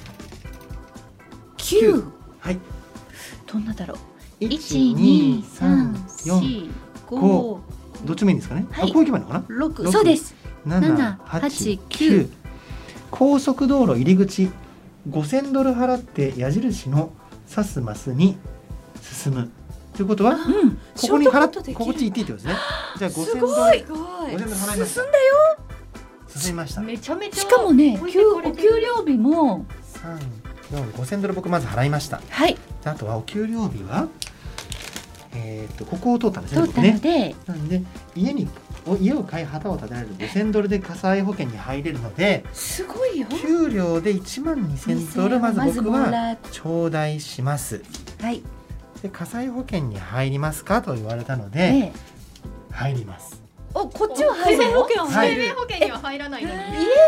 Speaker 7: 9。
Speaker 5: はい。
Speaker 7: どんなだろう。
Speaker 5: 1、2、3、4、
Speaker 7: 4、5、
Speaker 5: どっちもいいんですかね。
Speaker 7: はい
Speaker 5: あ、こういけばいいのかな。
Speaker 7: 6。そうです。
Speaker 5: 7、8、9。高速道路入り口$5,000払って矢印の指すマスに進む。ということは、
Speaker 7: うん。
Speaker 5: ここに払っ
Speaker 3: ショートカットできる
Speaker 5: こっち行っていいってことですね。じゃあ
Speaker 7: す
Speaker 5: $5,000。
Speaker 7: ごい。
Speaker 3: すごい。
Speaker 5: $5,000払いました。
Speaker 7: 進んだよ。
Speaker 5: 進みました。
Speaker 2: めちゃめちゃ。
Speaker 7: しかもね、
Speaker 2: 置いてかれてる
Speaker 7: お給料日も
Speaker 5: 3、4、$5,000僕まず払いました。
Speaker 7: はい
Speaker 5: であとはお給料日はここを通ったんですね。
Speaker 7: 通った
Speaker 5: 僕ね。
Speaker 7: ので、
Speaker 5: なんで家を買い旗を立てられる$5,000で火災保険に入れるので、
Speaker 7: すごいよ。
Speaker 5: 給料で$12,000まず僕
Speaker 7: も
Speaker 5: は
Speaker 7: らっ
Speaker 5: 頂戴します。
Speaker 7: はい。
Speaker 5: で火災保険に入りますかと言われたので、
Speaker 7: で、
Speaker 5: 入ります。
Speaker 7: おこっちは入るの？
Speaker 3: 保険を
Speaker 5: はい
Speaker 2: 生命保険には入らないのに。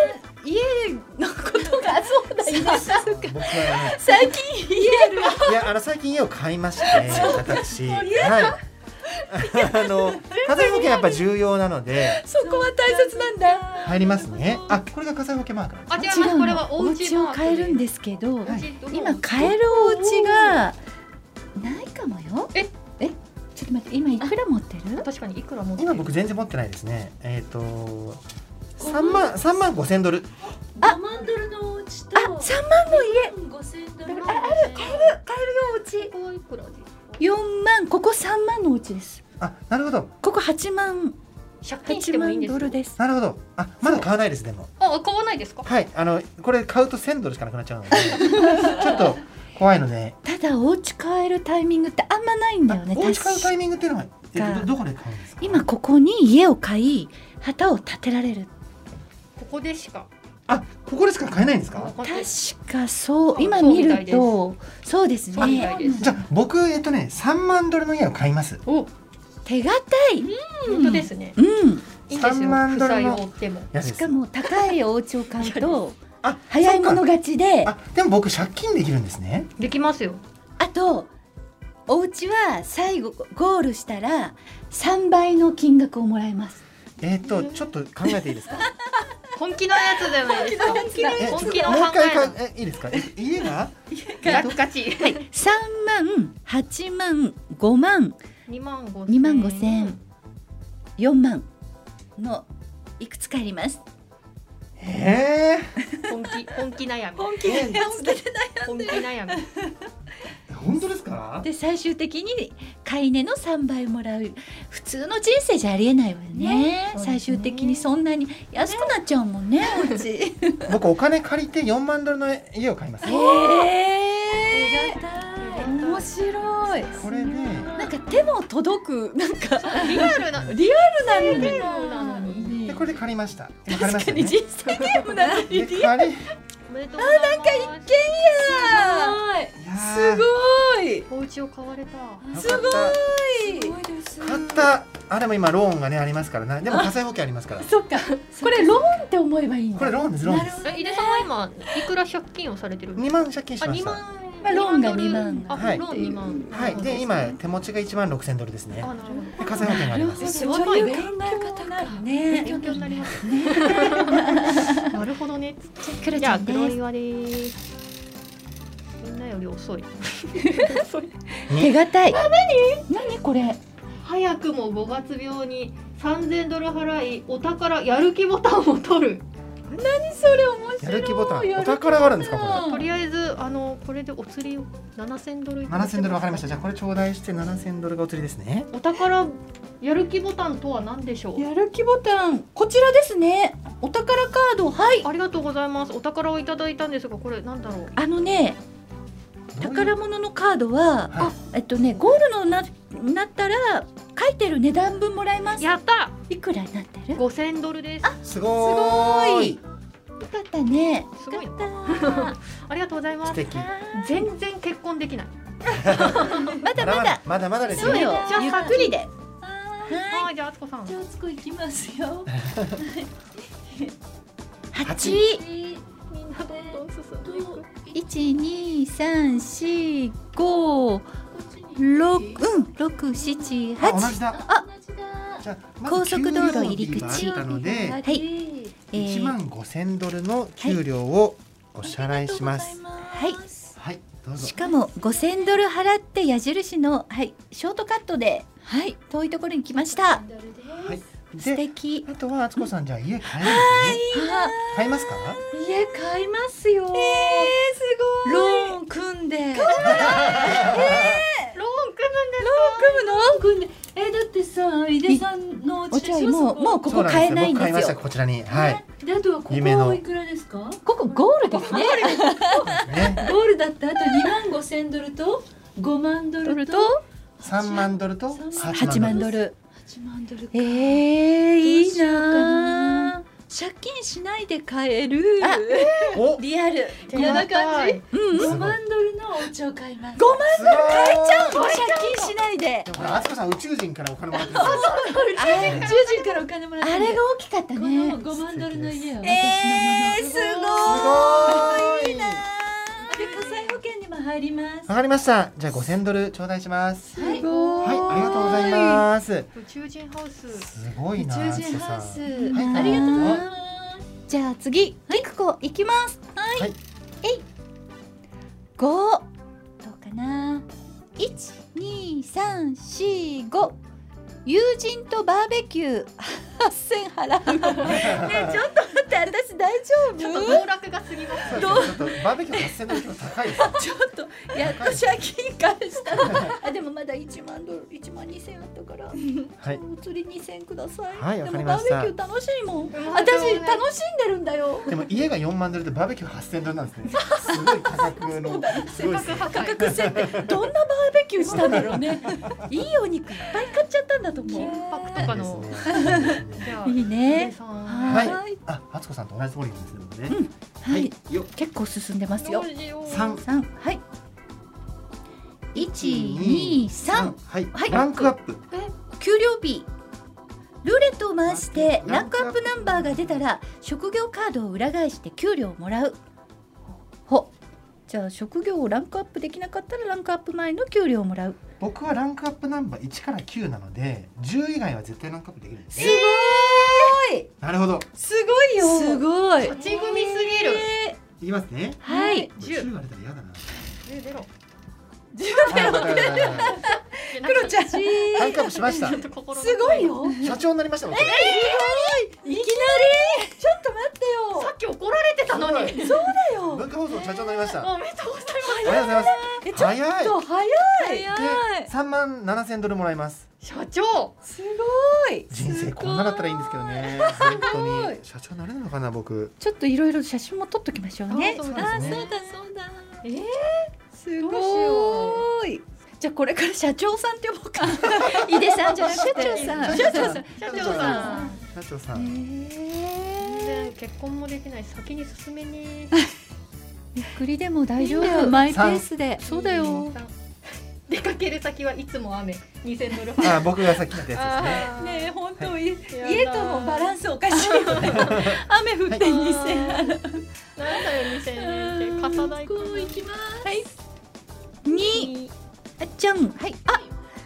Speaker 7: 家のことがそうだ今
Speaker 5: 僕はね、
Speaker 7: 最近家ある
Speaker 5: いや最近家を買いまして私はい火災保険やっぱ重要なので
Speaker 7: そこは大切なんだ。
Speaker 5: 入りますね。あ、これが火災保険マークなんですね。
Speaker 2: あ、違います。これはお
Speaker 7: お
Speaker 2: 家
Speaker 7: 家を買えるんですけど、
Speaker 5: はい
Speaker 7: 今買えるお家がないかもよ。ちょっと待って、今いくら持ってる？
Speaker 2: 確かにいくら持ってる？
Speaker 5: 今僕全然持ってないですね。3万5千ドル。
Speaker 7: あ
Speaker 4: 5万ドルのお家と
Speaker 7: あ、3万の家。
Speaker 4: 5千ドルの
Speaker 7: 買えるよお家。
Speaker 2: ここはいくらですか？
Speaker 7: 4万、ここ3万のお家です。
Speaker 5: あ、なるほど。
Speaker 7: ここ8万
Speaker 2: 借金してもいいんですよ。
Speaker 7: ドルです。
Speaker 5: なるほど。あ、まだ買わないですでも。
Speaker 2: あ、買わないですか？
Speaker 5: はい、これ買うと1000ドルしかなくなっちゃうので、ちょっと怖いので。
Speaker 7: ただお家買えるタイミングってあんまないんだよね。
Speaker 5: お家買うタイ
Speaker 7: 確か
Speaker 5: ミングっていうのはどこで買うんですか？
Speaker 7: 今ここに家を買い旗を立てられる。
Speaker 2: ここでしか。
Speaker 5: あ、ここでしか買えないんですか？
Speaker 7: 確かそう。今
Speaker 2: そう
Speaker 7: 見
Speaker 2: みたいです
Speaker 7: るとそうです
Speaker 2: そうみた
Speaker 7: ね。
Speaker 2: いです。
Speaker 5: じゃあ僕3万ドルの家を買います。
Speaker 2: お、
Speaker 7: 手堅い。
Speaker 2: 本当ですね。
Speaker 7: うん。
Speaker 2: いいんですよ。
Speaker 5: 3万
Speaker 2: 負
Speaker 5: ドルの
Speaker 2: 債を負っても。
Speaker 5: やつです。
Speaker 7: しかも高いお家を買うと
Speaker 5: あ、
Speaker 7: 早い者勝ちで、
Speaker 5: あ、でも僕借金できるんですね。
Speaker 2: できますよ。
Speaker 7: あとお家は最後ゴールしたら3倍の金額をもらえます。
Speaker 5: ちょっと考えていいですか？
Speaker 2: 本気のやつじゃないですか。本気の
Speaker 5: もう一回
Speaker 2: 考
Speaker 5: いいですか？家が
Speaker 2: ガチガチ。
Speaker 7: はい、3万、8万、5万、
Speaker 2: 2万5
Speaker 7: 2万5千、4万のいくつかあります。
Speaker 2: 本気悩み。
Speaker 7: 本気で
Speaker 2: 本気悩み。
Speaker 5: 本当ですか？
Speaker 7: で最終的に買い値の3倍もらう。普通の人生じゃありえないわよね。最終的にそんなに安くなっちゃうもんね、お家。
Speaker 5: 僕お金借りて4万ドルの家を買います。
Speaker 7: 面白い。
Speaker 5: これで
Speaker 7: なんか手も届くなんか
Speaker 2: リアルな
Speaker 7: なのに。
Speaker 5: これで借りました。今借りましたね。
Speaker 7: 確かに人生ゲームなのに
Speaker 5: で
Speaker 7: リアル。
Speaker 5: 借り
Speaker 2: おめでとうございます。
Speaker 7: なんか一軒家。すごい。
Speaker 2: お家を買われた。
Speaker 5: すごい。買った。でも今ローンがねありますからね。でも火災保険ありますから。
Speaker 7: そっか。これローンって思えばいいんだ。
Speaker 5: これローンです。ローンです。
Speaker 2: 井出さんは今いくら借金をされてるんです
Speaker 5: 2
Speaker 2: か？
Speaker 5: 万借金しました。
Speaker 2: ま
Speaker 7: あローンが2万。
Speaker 2: あ、
Speaker 5: はい
Speaker 2: ローン2万。
Speaker 5: はい。で今手持ちが1万6千ドルですね。
Speaker 2: あ、なるほ
Speaker 5: で火災保険があります。
Speaker 2: すごい
Speaker 7: そういう考え方がね。
Speaker 2: 勉強になりますね。なるほどね。じゃあ黒岩です。みんなより遅い。
Speaker 7: 手堅い。何これ。
Speaker 2: 早くも5月病に3000ドル払い、お宝やる気ボタンを取る。
Speaker 7: 何それ面白い。
Speaker 5: やる気ボタン。お宝があるんですかこれ。
Speaker 2: とりあえずこれでお釣りを7000ドルいただけます。
Speaker 5: 7000ドル分かりました。じゃあこれ頂戴して7000ドルがお釣りですね。
Speaker 2: お宝やる気ボタンとは何でしょう？
Speaker 7: やる気ボタンこちらですね。お宝カード。はい。
Speaker 2: ありがとうございます。お宝をいただいたんですが、これなんだろう。
Speaker 7: 宝物のカードは、
Speaker 5: は
Speaker 7: ゴールのなったら書いてる値段分もらえます。
Speaker 2: やった。
Speaker 7: いくらになってる
Speaker 2: 5000ドルです。
Speaker 5: すごーい。
Speaker 7: よかったね。
Speaker 2: すごい
Speaker 7: よかった
Speaker 2: ありがとうございます。
Speaker 5: 素敵。
Speaker 2: 全然結婚できない。
Speaker 7: まだまだ。
Speaker 5: まだまだですよ。
Speaker 7: そうよ。
Speaker 2: じゃあ
Speaker 7: ゆっくりで。
Speaker 2: はい、じゃああつこさん。
Speaker 4: じゃあつこいきますよ。
Speaker 7: 8。
Speaker 2: みんなどんどん進んでいく。
Speaker 7: 1,2,3,4,5,6 6、7、
Speaker 5: あ、同
Speaker 7: 8。
Speaker 5: じだ。
Speaker 7: あ、
Speaker 5: じゃあま
Speaker 7: 高
Speaker 5: ず
Speaker 7: 速道路入り口
Speaker 5: 給料日があったので
Speaker 7: はい
Speaker 5: 1万5000ドルの給料をお支払いします。
Speaker 7: はい。
Speaker 5: はい、どうぞ
Speaker 7: し。かも5000ドル払って矢印の、はい、ショートカットで、はい、遠いところに来ました。
Speaker 5: はい。
Speaker 7: 素
Speaker 5: で、
Speaker 7: 敵。
Speaker 5: あとはあつこさんじゃあ家買えるんですね。買いますか？
Speaker 4: 家買いますよ。
Speaker 7: すご
Speaker 4: ローン組んで。
Speaker 2: ローン組むんです
Speaker 4: 組んで。だってさ、井出さんのお
Speaker 7: お茶
Speaker 4: 家でしょ。
Speaker 7: もうここ買えないん
Speaker 5: そうなんですよ。僕買いました
Speaker 7: ですよ。
Speaker 5: こちらに。はい。
Speaker 4: であとはここ
Speaker 5: 夢の
Speaker 4: はいくらですか？
Speaker 7: ここゴールですね。
Speaker 5: ね。
Speaker 4: ゴールだったあと2万5000ドルと5万ドルと
Speaker 5: 3万ドルと
Speaker 7: 8万ドル。
Speaker 4: 8万ドルか。
Speaker 7: いいな。
Speaker 3: 借金しないで買える
Speaker 5: お、
Speaker 3: リアルこんな感じ。5万ドルのお家を買います。5万
Speaker 5: すごい。
Speaker 3: 買えちゃう。借金しないで。
Speaker 5: でもこれあつこさん宇宙人からお金もらってるん
Speaker 3: 宇宙人からお金もらってる。
Speaker 7: あれが大きかった
Speaker 3: この
Speaker 7: ね。
Speaker 3: 5万ドルの家を私のもの。
Speaker 7: す
Speaker 5: すごい。
Speaker 3: で火災保険にも入ります。
Speaker 5: わかりました。じゃあ5000ドル頂戴します。
Speaker 3: はい。
Speaker 5: はい、ありがとうございます。
Speaker 2: 宇宙人ハウス。
Speaker 5: すごい
Speaker 3: 宇
Speaker 5: な。
Speaker 3: 宙人ハウス。
Speaker 5: はい
Speaker 3: ありがとうございます。
Speaker 7: じゃあ次、キクコいきます。
Speaker 5: はい。
Speaker 7: 5どうかな。1、2、3、4、5。友人とバーベキュー8000払う。ね、ちょっと待って、私大丈夫？
Speaker 2: ちょっと暴落が過ぎます。
Speaker 5: ちょっとバーベキュー8000ドル結構高いですよ。
Speaker 7: ちょっとやっと借金返したらあでもまだ1万ドル1万2000あったから
Speaker 5: はい。
Speaker 7: お釣り2000ください。
Speaker 5: はい、わ
Speaker 7: で
Speaker 5: かりました
Speaker 7: もバーベ。キュー楽しいもん。
Speaker 2: うん
Speaker 7: 私楽しんでるんだよ。
Speaker 5: でも家が4万ドルでバーベキュー8000ドルなんですね。すごい価格のすごいですね。
Speaker 7: 価格設定どんなバーベキューしたんだろうね。いいお肉いっぱい買っちゃったんだと思う。
Speaker 2: 金箔とかの。
Speaker 5: いいです
Speaker 2: じゃあ
Speaker 7: いいね
Speaker 2: 井出さん
Speaker 5: はい
Speaker 7: はい
Speaker 5: あ、あつこさんと同じ通りなんですね。
Speaker 7: はい
Speaker 5: よ。
Speaker 7: 結構進んでますよ。
Speaker 2: どうしよう。
Speaker 5: 3、
Speaker 7: 3はい1、2、3
Speaker 5: はい
Speaker 7: はい。
Speaker 5: ランクアップ。
Speaker 7: 給料日ルーレットを回してランクアップナンバーが出たら職業カードを裏返して給料をもらう。ほじゃあ職業をランクアップできなかったらランクアップ前の給料をもらう。
Speaker 5: 僕はランクアップナンバー1から9なので10以外は絶対ランクアップできるんです。
Speaker 7: すごい
Speaker 5: なるほど。
Speaker 7: すごいよ。
Speaker 3: すごい。
Speaker 2: 勝ち組すぎる。
Speaker 5: いきますね。
Speaker 7: はい
Speaker 5: 10割れたら嫌だな。
Speaker 2: 出ろ。
Speaker 7: クロちゃんす
Speaker 5: ランクアップしました。
Speaker 2: ちょっと心の
Speaker 7: ごいよ。
Speaker 5: 社長になりました。僕
Speaker 7: いきなりちょっと待ってよ。
Speaker 2: さっき怒られてたのに。
Speaker 7: そうだよ。
Speaker 5: 文化放送社長になりました。あ
Speaker 2: おめでとうござい
Speaker 5: りがとうございます。早い。
Speaker 7: ちょっと早い。
Speaker 5: で3万7000ドルもらいます。
Speaker 2: ます。社長。
Speaker 7: すごい。
Speaker 5: 人生こんなだったらいいんですけどね。本当に社長になれるのかな僕。
Speaker 7: ちょっといろいろ写真も撮っときましょうね。
Speaker 2: そうですね
Speaker 3: あ、そうだそうだ。
Speaker 7: す
Speaker 2: どうしよ
Speaker 7: ごい。じゃあこれから社長さんって呼ぼうか。
Speaker 3: 井出さんじゃなくて
Speaker 7: 社長さん。
Speaker 2: 社長さん。
Speaker 5: 社長さん。
Speaker 2: 全然結婚もできないし先に進めに。
Speaker 7: ゆっくりでも大丈
Speaker 3: いいんだよ
Speaker 7: 夫。
Speaker 3: マイペースで。
Speaker 7: そうだよ。
Speaker 2: 出かける先はいつも雨。2000ドル。
Speaker 5: あ、僕がさっき言ったやつですね。
Speaker 7: ねえ本当家
Speaker 2: 家
Speaker 7: とのバランスおかしいよね。雨降って2000円。
Speaker 2: なんだよ2000円って傘代。
Speaker 7: こう行きます。はい。2あっちゃん。はい。あスペシャルカー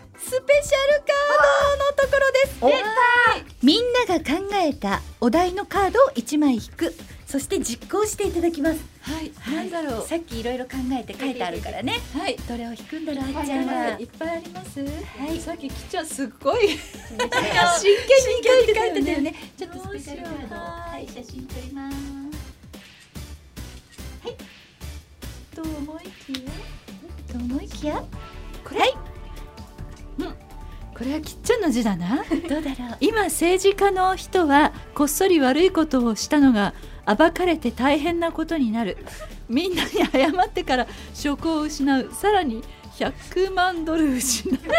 Speaker 7: ドのところです。
Speaker 5: お
Speaker 7: みんなが考えたお題のカードを1枚引く。そして実行していただきます。
Speaker 3: はい。なんだろう。
Speaker 7: さっきいろいろ考えて書いてあるからね。
Speaker 3: はい。
Speaker 7: どれを引くんだろうあっちゃんは。
Speaker 3: いっぱいあります。
Speaker 7: はい
Speaker 3: さっききっちゃんすっごい。
Speaker 7: 真剣に書いてたよね。ちょっとスペシャルカード。はい、写真撮ります。はい。
Speaker 3: と思いきや。
Speaker 7: と思いきや。
Speaker 3: これ。これはきっちゃんの字だな。
Speaker 7: どうだろう。
Speaker 3: 今政治家の人はこっそり悪いことをしたのが暴かれて大変なことになる。みんなに謝ってから職を失う。さらに100万ドル失う。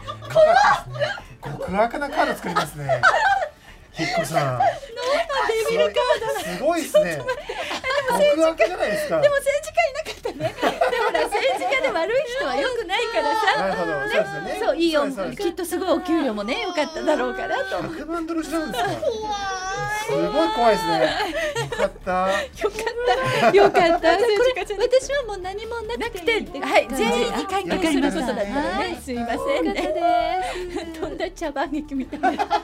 Speaker 5: 極悪なカード作りますね。ひっこさん。デビルカード。すごいですね。極悪じゃないですか。
Speaker 7: でも政治家いなかったね。でもほら政治家で悪い人は良くないからさ。
Speaker 5: なるほど。そうですよね。
Speaker 7: そういいよ。
Speaker 5: そうです
Speaker 7: きっとすごいお給料もね良かっただろうからと。
Speaker 5: 100万ドルしたんですか。すごい怖いですね。よかった。
Speaker 3: よかった。
Speaker 7: 私はもう何もなくて、はい、全員に関係することだったらね、すいませんね。とんだ茶番劇みたいな。いきます。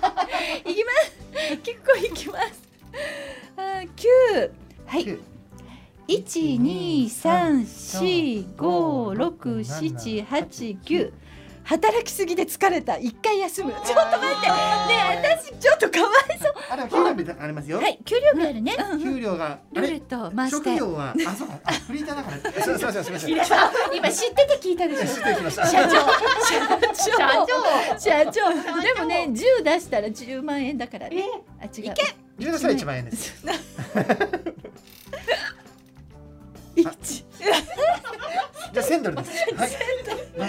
Speaker 7: 結構いきます。9、はい。1、2、3、4、5、6、7、8、9。働きすぎで疲れた。一回休む。ちょっと待って。ねえ、私ちょっとかわいそう。
Speaker 5: あれは給料日ありますよ。
Speaker 7: はい、給料日あるね。
Speaker 5: 給料があれ。
Speaker 3: ルーレット回して。
Speaker 5: 職業はあそうかフリーターだから。すみませんすみません。
Speaker 7: 今知ってて聞いたでしょ。
Speaker 5: 失礼しました。
Speaker 7: 社長でもね10出したら10万円だからね。あ違う。
Speaker 5: 10出したら1万円です。じゃあ1000ドルです。はい。
Speaker 7: だ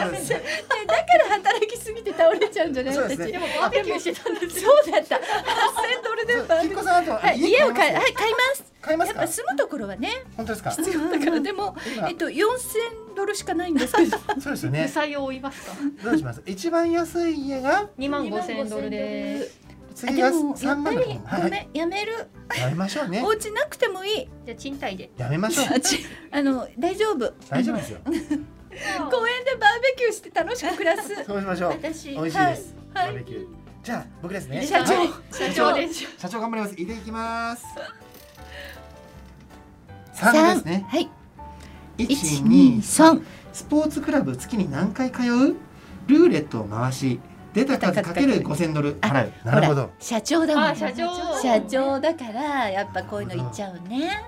Speaker 7: から働きすぎて倒れちゃうんじゃない？
Speaker 5: そうですね
Speaker 7: 私
Speaker 2: でもバーベキューしてたんですよ。
Speaker 7: そうだった。8000ドル
Speaker 5: きっこさんと
Speaker 4: はい、家を買います。やっぱ
Speaker 5: 買いますか？
Speaker 4: 住むところはね
Speaker 5: 本当ですか？
Speaker 4: 必要だから。でも$4000しかないんですけど。
Speaker 5: そうですよね。
Speaker 2: 負債を負いますか？
Speaker 5: どうします？一番安い家が
Speaker 2: $25,000で。
Speaker 5: 次が
Speaker 4: でも
Speaker 5: 3万のところ。
Speaker 4: ごめん、やめる。
Speaker 5: やめましょうね
Speaker 4: お。家なくてもいい。
Speaker 2: じゃあ賃貸で。
Speaker 5: やめましょう。
Speaker 4: 大丈夫。
Speaker 5: 大丈夫ですよ。
Speaker 4: 公園でバーベキューして楽しく暮らす。
Speaker 5: そうしましょう。
Speaker 4: 私、
Speaker 5: 美味しいです。バ
Speaker 4: はい
Speaker 5: ーベキュー。じゃあ僕ですね。
Speaker 4: 社長
Speaker 5: はい
Speaker 2: 社長です。
Speaker 5: 社長頑張ります。入れていきます。3ですね。
Speaker 4: はい。
Speaker 5: 1、2、3。スポーツクラブ月に何回通う？ルーレットを回し出た数かける$5,000払う。なるほど。
Speaker 4: 社長だもん。
Speaker 2: あ、社長。
Speaker 4: 社長だからやっぱこういうの言っちゃうね。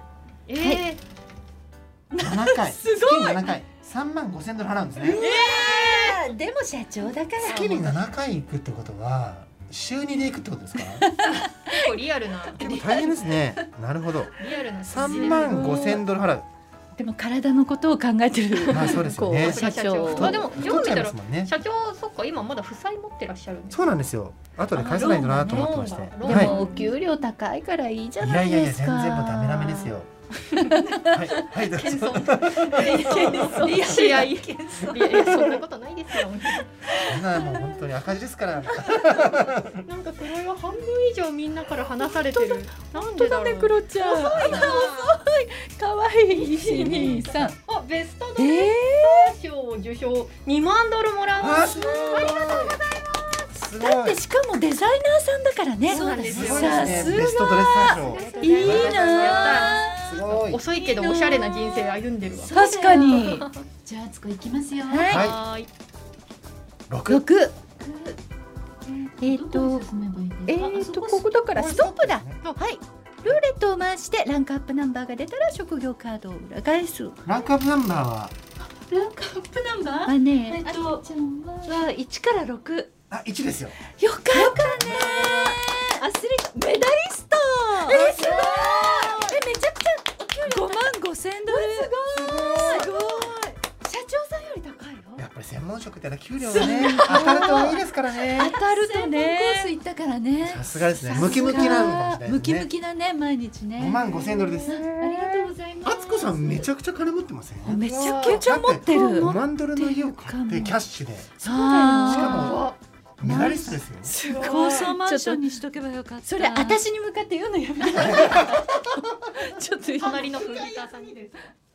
Speaker 5: 7回。
Speaker 4: すごい
Speaker 5: 月に7回。$35,000払うんですね。
Speaker 4: でも社長だから。
Speaker 5: 月に7回行くってことは週2で行くってことですか？
Speaker 2: 結構リアルな。
Speaker 5: 結構大変ですね。なるほど。
Speaker 2: リアルな数字です。
Speaker 5: $35,000払う。
Speaker 4: でも体のことを考えてる。
Speaker 5: まあそうですよね
Speaker 4: こう社長。
Speaker 2: あ、でもよく見たら
Speaker 5: 太っちゃいますもんね。
Speaker 2: 社長、そっか、今まだ負債持ってらっしゃるんです。
Speaker 5: そうなんですよ。後で返さないとなと思ってまして。
Speaker 2: ローンが
Speaker 5: はい。
Speaker 4: でもお給料高いからいいじゃ
Speaker 5: いや
Speaker 4: ない
Speaker 5: いやいや全
Speaker 4: ですか。
Speaker 5: 然もうダメダメですよ。はいはいどうぞ。
Speaker 2: いやいやいや、そんなことないですよ。
Speaker 5: そんなもう本当に赤字ですから。
Speaker 2: なんか黒いは半分以上みんなから話されてる。なんでだろう。
Speaker 4: クロちゃん。可愛い1、2、3。
Speaker 2: あ、ベストドレッサー賞を受賞、$20,000もらいます。ありがとうございます。
Speaker 5: すごい。
Speaker 4: だってしかもデザイナーさんだからね。
Speaker 2: そうなんですよ。
Speaker 5: すごいですね。ベストドレッサー賞。
Speaker 4: いいなぁ。
Speaker 5: すごい。
Speaker 2: 遅いけどおしゃれな人生歩んでるわ。
Speaker 4: 確かに。
Speaker 7: じゃあつこいきますよ。
Speaker 5: は
Speaker 2: ーい。
Speaker 5: 6。
Speaker 4: ど
Speaker 7: どう進めばいいですか？
Speaker 4: ここだからストップだ。
Speaker 5: は
Speaker 4: はい。ルーレットを回してランクアップナンバーが出たら職業カードを裏返す。
Speaker 5: ランクアップナンバーは
Speaker 7: ランクアップナンバー？
Speaker 4: はね。
Speaker 7: あちゃんは1から6。
Speaker 5: 1ですよ。
Speaker 4: よかったね。アスリートメダリスト。すごい。めちゃくちゃお給料$55,000。すごい。社長さんより高いよ。
Speaker 5: やっぱり専門職ってのは給料がね当たるといいですからね。
Speaker 4: 当たると
Speaker 7: コー
Speaker 4: ね。
Speaker 7: ス行ったからね。
Speaker 5: さすがですね。ムキムキなのかもしれないですね。
Speaker 4: ムキムキなね毎日ね。
Speaker 5: $55,000です。
Speaker 7: ありがとうございます。
Speaker 5: あつこさんめちゃくちゃ金持ってません？
Speaker 4: めちゃくちゃ持ってる。
Speaker 5: $50,000の家を買ってキャッシュで。
Speaker 4: そうだよ。
Speaker 5: しかもメダリストですよ。
Speaker 4: すごい。
Speaker 7: 高層マンションにしとけばよかった。
Speaker 4: それ私に向かって言うのやめて。ちょっと
Speaker 2: 隣のフリーターさんにです。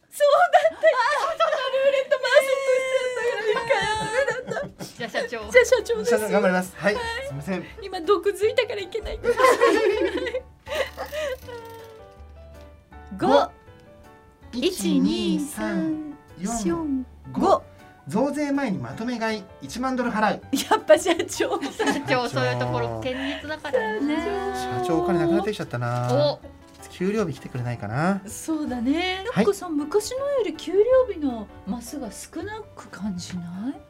Speaker 2: じゃあ社長。
Speaker 4: じゃあ社長です
Speaker 5: 社長頑張ります。はい。すみません。
Speaker 4: 今毒づいたからいけない。5 1、2、3、4、5。
Speaker 5: 増税前にまとめ買い$10,000払う。
Speaker 4: やっぱ社長。
Speaker 2: 社長、そういうところ堅実だからね。
Speaker 5: 社長お金なくなってきちゃったな。
Speaker 2: お、
Speaker 5: 給料日来てくれないかな。
Speaker 4: そうだね。
Speaker 5: はい
Speaker 7: なんかさ、昔のより給料日のマスが少なく感じない？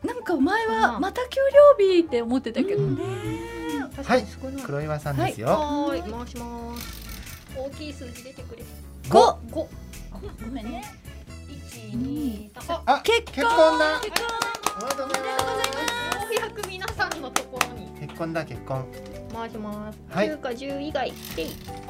Speaker 4: なんかお前はまた給料日って思ってたけどね。
Speaker 5: はい。黒岩さんですよ。
Speaker 2: はーい、回します。大きい数字出てくれ。
Speaker 5: 5。
Speaker 2: ご
Speaker 7: めんね。
Speaker 2: 1、2、3。
Speaker 5: あ、
Speaker 4: 結
Speaker 5: 婚だ。おめでとうございま
Speaker 2: ようやく皆さんのところに
Speaker 5: す。結婚だ結婚。
Speaker 2: 回します。
Speaker 5: はい
Speaker 2: 9か10以外で。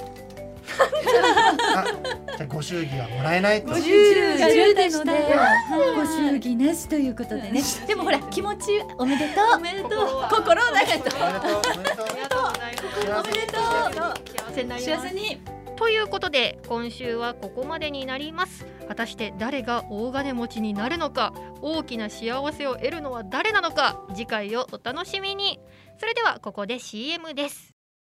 Speaker 5: あ、じゃあご祝儀はもらえないと。
Speaker 4: 10でしたよ。
Speaker 7: はい
Speaker 4: ご祝儀なしということでね。でもほら気持ちおめでとう。
Speaker 7: おめでとう。
Speaker 4: 心を投げと。
Speaker 5: おめでとうおめでとう。
Speaker 2: ありがとうございます。
Speaker 5: 幸せに
Speaker 2: 幸せになります。
Speaker 4: 幸せに。
Speaker 2: ということで今週はここまでになります。果たして誰が大金持ちになるのか、大きな幸せを得るのは誰なのか、次回をお楽しみに。それではここで CM です。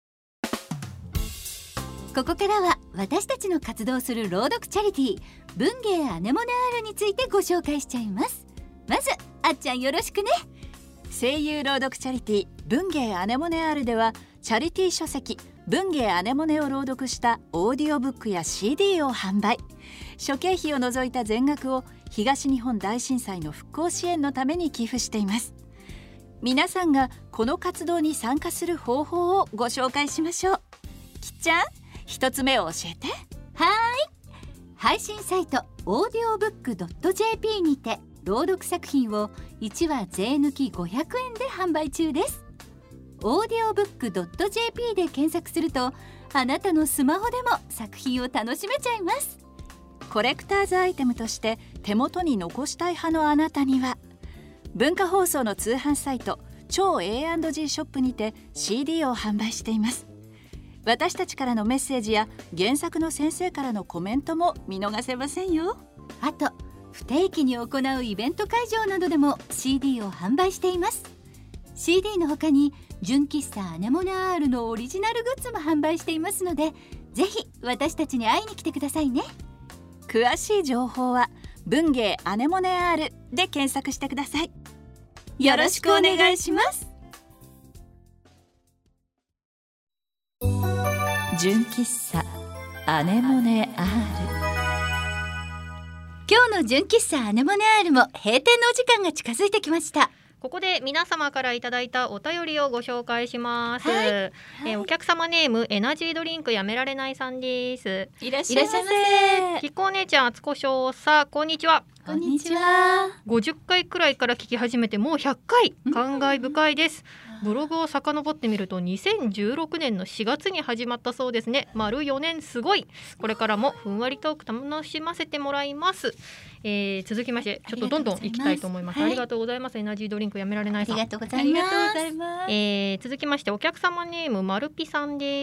Speaker 3: ここからは私たちの活動する朗読チャリティー文芸アネモネアールについてご紹介しちゃいます。まずあっちゃんよろしくね。
Speaker 8: 声優朗読チャリティー文芸アネモネアールではチャリティー書籍文芸アネモネを朗読したオーディオブックや CD を販売。諸経費を除いた全額を東日本大震災の復興支援のために寄付しています。皆さんがこの活動に参加する方法をご紹介しましょう。きっちゃん、一つ目を教えて。
Speaker 3: はーい、配信サイト audiobook.jp にて朗読作品を1話税抜き500円で販売中です。 audiobook.jp で検索すると、あなたのスマホでも作品を楽しめちゃいます。コレクターズアイテムとして手元に残したい派のあなたには、文化放送の通販サイト超 A&G ショップにて CD を販売しています。私たちからのメッセージや原作の先生からのコメントも見逃せませんよ。あと不定期に行うイベント会場などでも CD を販売しています。 CD の他に純喫茶アネモネ R のオリジナルグッズも販売していますので、ぜひ私たちに会いに来てくださいね。詳しい情報は文芸アネモネ R で検索してください。よろしくお願いします。純喫茶アネモネ R。 今日の純喫茶アネモネ R も閉店のお時間が近づいてきました。
Speaker 2: ここで皆様からいただいたお便りをご紹介します、お客様ネームエナジードリンクやめられないさんです。
Speaker 3: いらっしゃいませ。
Speaker 2: ひっこお姉ちゃん、あつこ少佐、こんにちは。
Speaker 3: こんにちは。
Speaker 2: 50回くらいから聞き始めてもう100回、感慨深いです。ブログを遡ってみると2016年の4月に始まったそうですね。丸4年、すごい。これからもふんわりトーク楽しませてもらいます。続きましてちょっとどんどんいきたいと思います。ありがとうございます。エナジードリンクやめられないさん、
Speaker 3: ありがとうございます。
Speaker 2: 続きましてお客様ネームまるぴさんです。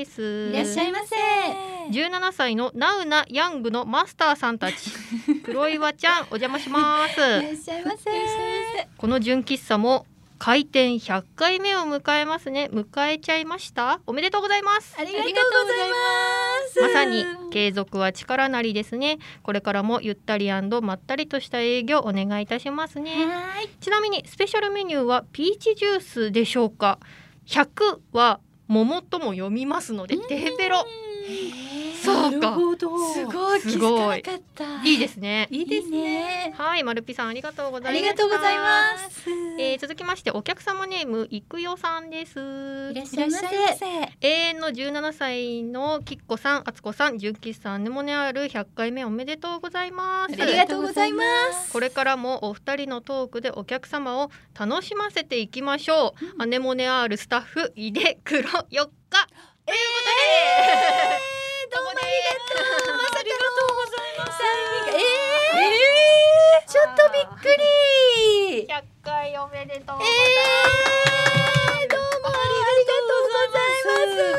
Speaker 3: いらっしゃいませ。
Speaker 2: 17歳のナウなヤングのマスターさんたち黒岩ちゃん、お邪魔します。い
Speaker 3: らっしゃいませ。
Speaker 2: この純喫茶も開店100回目を迎えますね。迎えちゃいました。おめでとうございます。
Speaker 3: ありがとうございます。
Speaker 2: まさに継続は力なりですね。これからもゆったり&まったりとした営業お願いいたしますね。ちなみにスペシャルメニューはピーチジュースでしょうか。100は桃とも読みますのでテーペロ。そうか、
Speaker 3: すごい、気づかなかった。
Speaker 2: いいですね。
Speaker 3: いいですね。
Speaker 2: はい、まるぴさんありがとうございました。
Speaker 3: ありがとうございます。
Speaker 2: 続きましてお客様ネームいくよさんです。
Speaker 3: いらっしゃいませ。
Speaker 2: 永遠の17歳のきっこさん、あつこさん、純喫茶アネモネ R 100回目おめでとうございます。
Speaker 3: ありがとうございます。
Speaker 2: これからもお二人のトークでお客様を楽しませていきましょう。アネモネ R スタッフ井出黒4日ということで、
Speaker 3: どうもありがとう。まさかのありがとうございます。ちょっとびっくり。
Speaker 2: 100回おめでとうございます。
Speaker 3: どうもありがとうございます。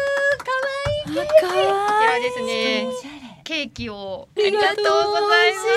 Speaker 3: かわいい。
Speaker 2: こちらですね。ケーキをありがとうございます。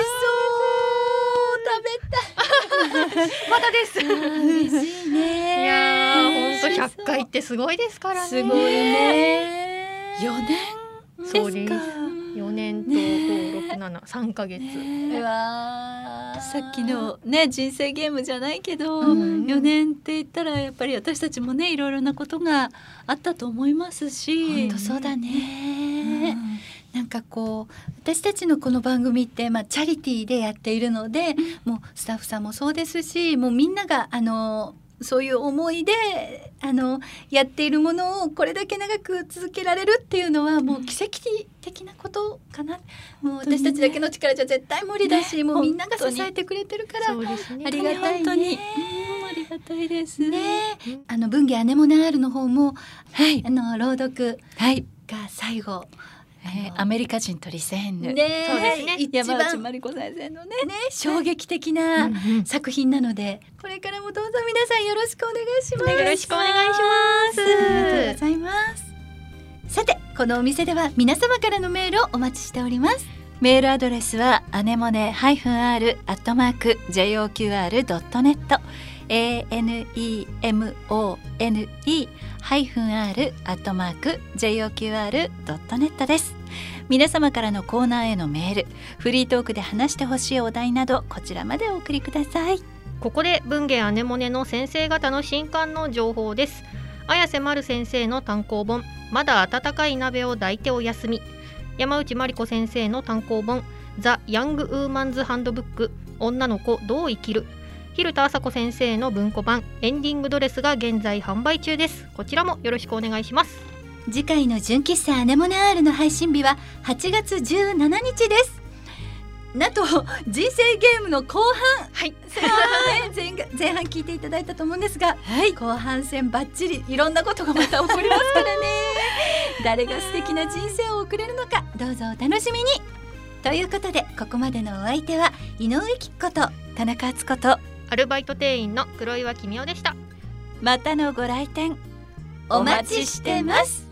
Speaker 3: 食べたい。
Speaker 2: まだです。
Speaker 3: 嬉しいね。
Speaker 2: いやー、本当100回ってすごいですからね。
Speaker 3: すごいね。4年
Speaker 2: そうです。4年と5、6、7、3ヶ月。
Speaker 3: うわ、さっきのね人生ゲームじゃないけど、4年って言ったらやっぱり私たちもねいろいろなことがあったと思いますし。
Speaker 4: 本当そうだね。なんかこう私たちのこの番組って、チャリティーでやっているので、もうスタッフさんもそうですし、もうみんながそういう思いでやっているものをこれだけ長く続けられるっていうのはもう奇跡的なことかな。もう私たちだけの力じゃ絶対無理だし、もうみんなが支えてくれてるから、ありがたいね。
Speaker 3: 本当にありがたいです
Speaker 4: ね。文芸アネモネ R の方も、朗読が最後、
Speaker 3: アメリカ人とリセーヌ、
Speaker 2: そうですね、
Speaker 3: 山内まりこ先生のね
Speaker 4: 衝撃的な作品なので、これからもどうぞ皆さんよろしくお願いします。
Speaker 2: よろしくお願いします。
Speaker 4: ありがとうございます。さて、このお店では皆様からのメールをお待ちしております。
Speaker 3: メールアドレスはアネモネ-r@joqr.net anemone-r@joqr.net です。皆様からのコーナーへのメール、フリートークで話してほしいお題などこちらまでお送りください。
Speaker 2: ここで文芸アネモネの先生方の新刊の情報です。綾瀬まる先生の単行本、まだ温かい鍋を抱いてお休み。山内まりこ先生の単行本、ザ・ヤング・ウーマンズ・ハンドブック、女の子どう生きる。蛭田麻子先生の文庫版、エンディングドレスが現在販売中です。こちらもよろしくお願いします。
Speaker 4: 次回の純喫茶アネモネ R の配信日は8月17日です。
Speaker 3: なんと人生ゲームの後半、
Speaker 2: はい、
Speaker 3: それはね前半聞いていただいたと思うんですが、はい、後半戦バッチリいろんなことがまた起こりますからね誰が素敵な人生を送れるのかどうぞお楽しみに。ということでここまでのお相手は井上貴子と田中敦子と
Speaker 2: アルバイト店員の黒岩君代でした。
Speaker 3: またのご来店お待ちしてます。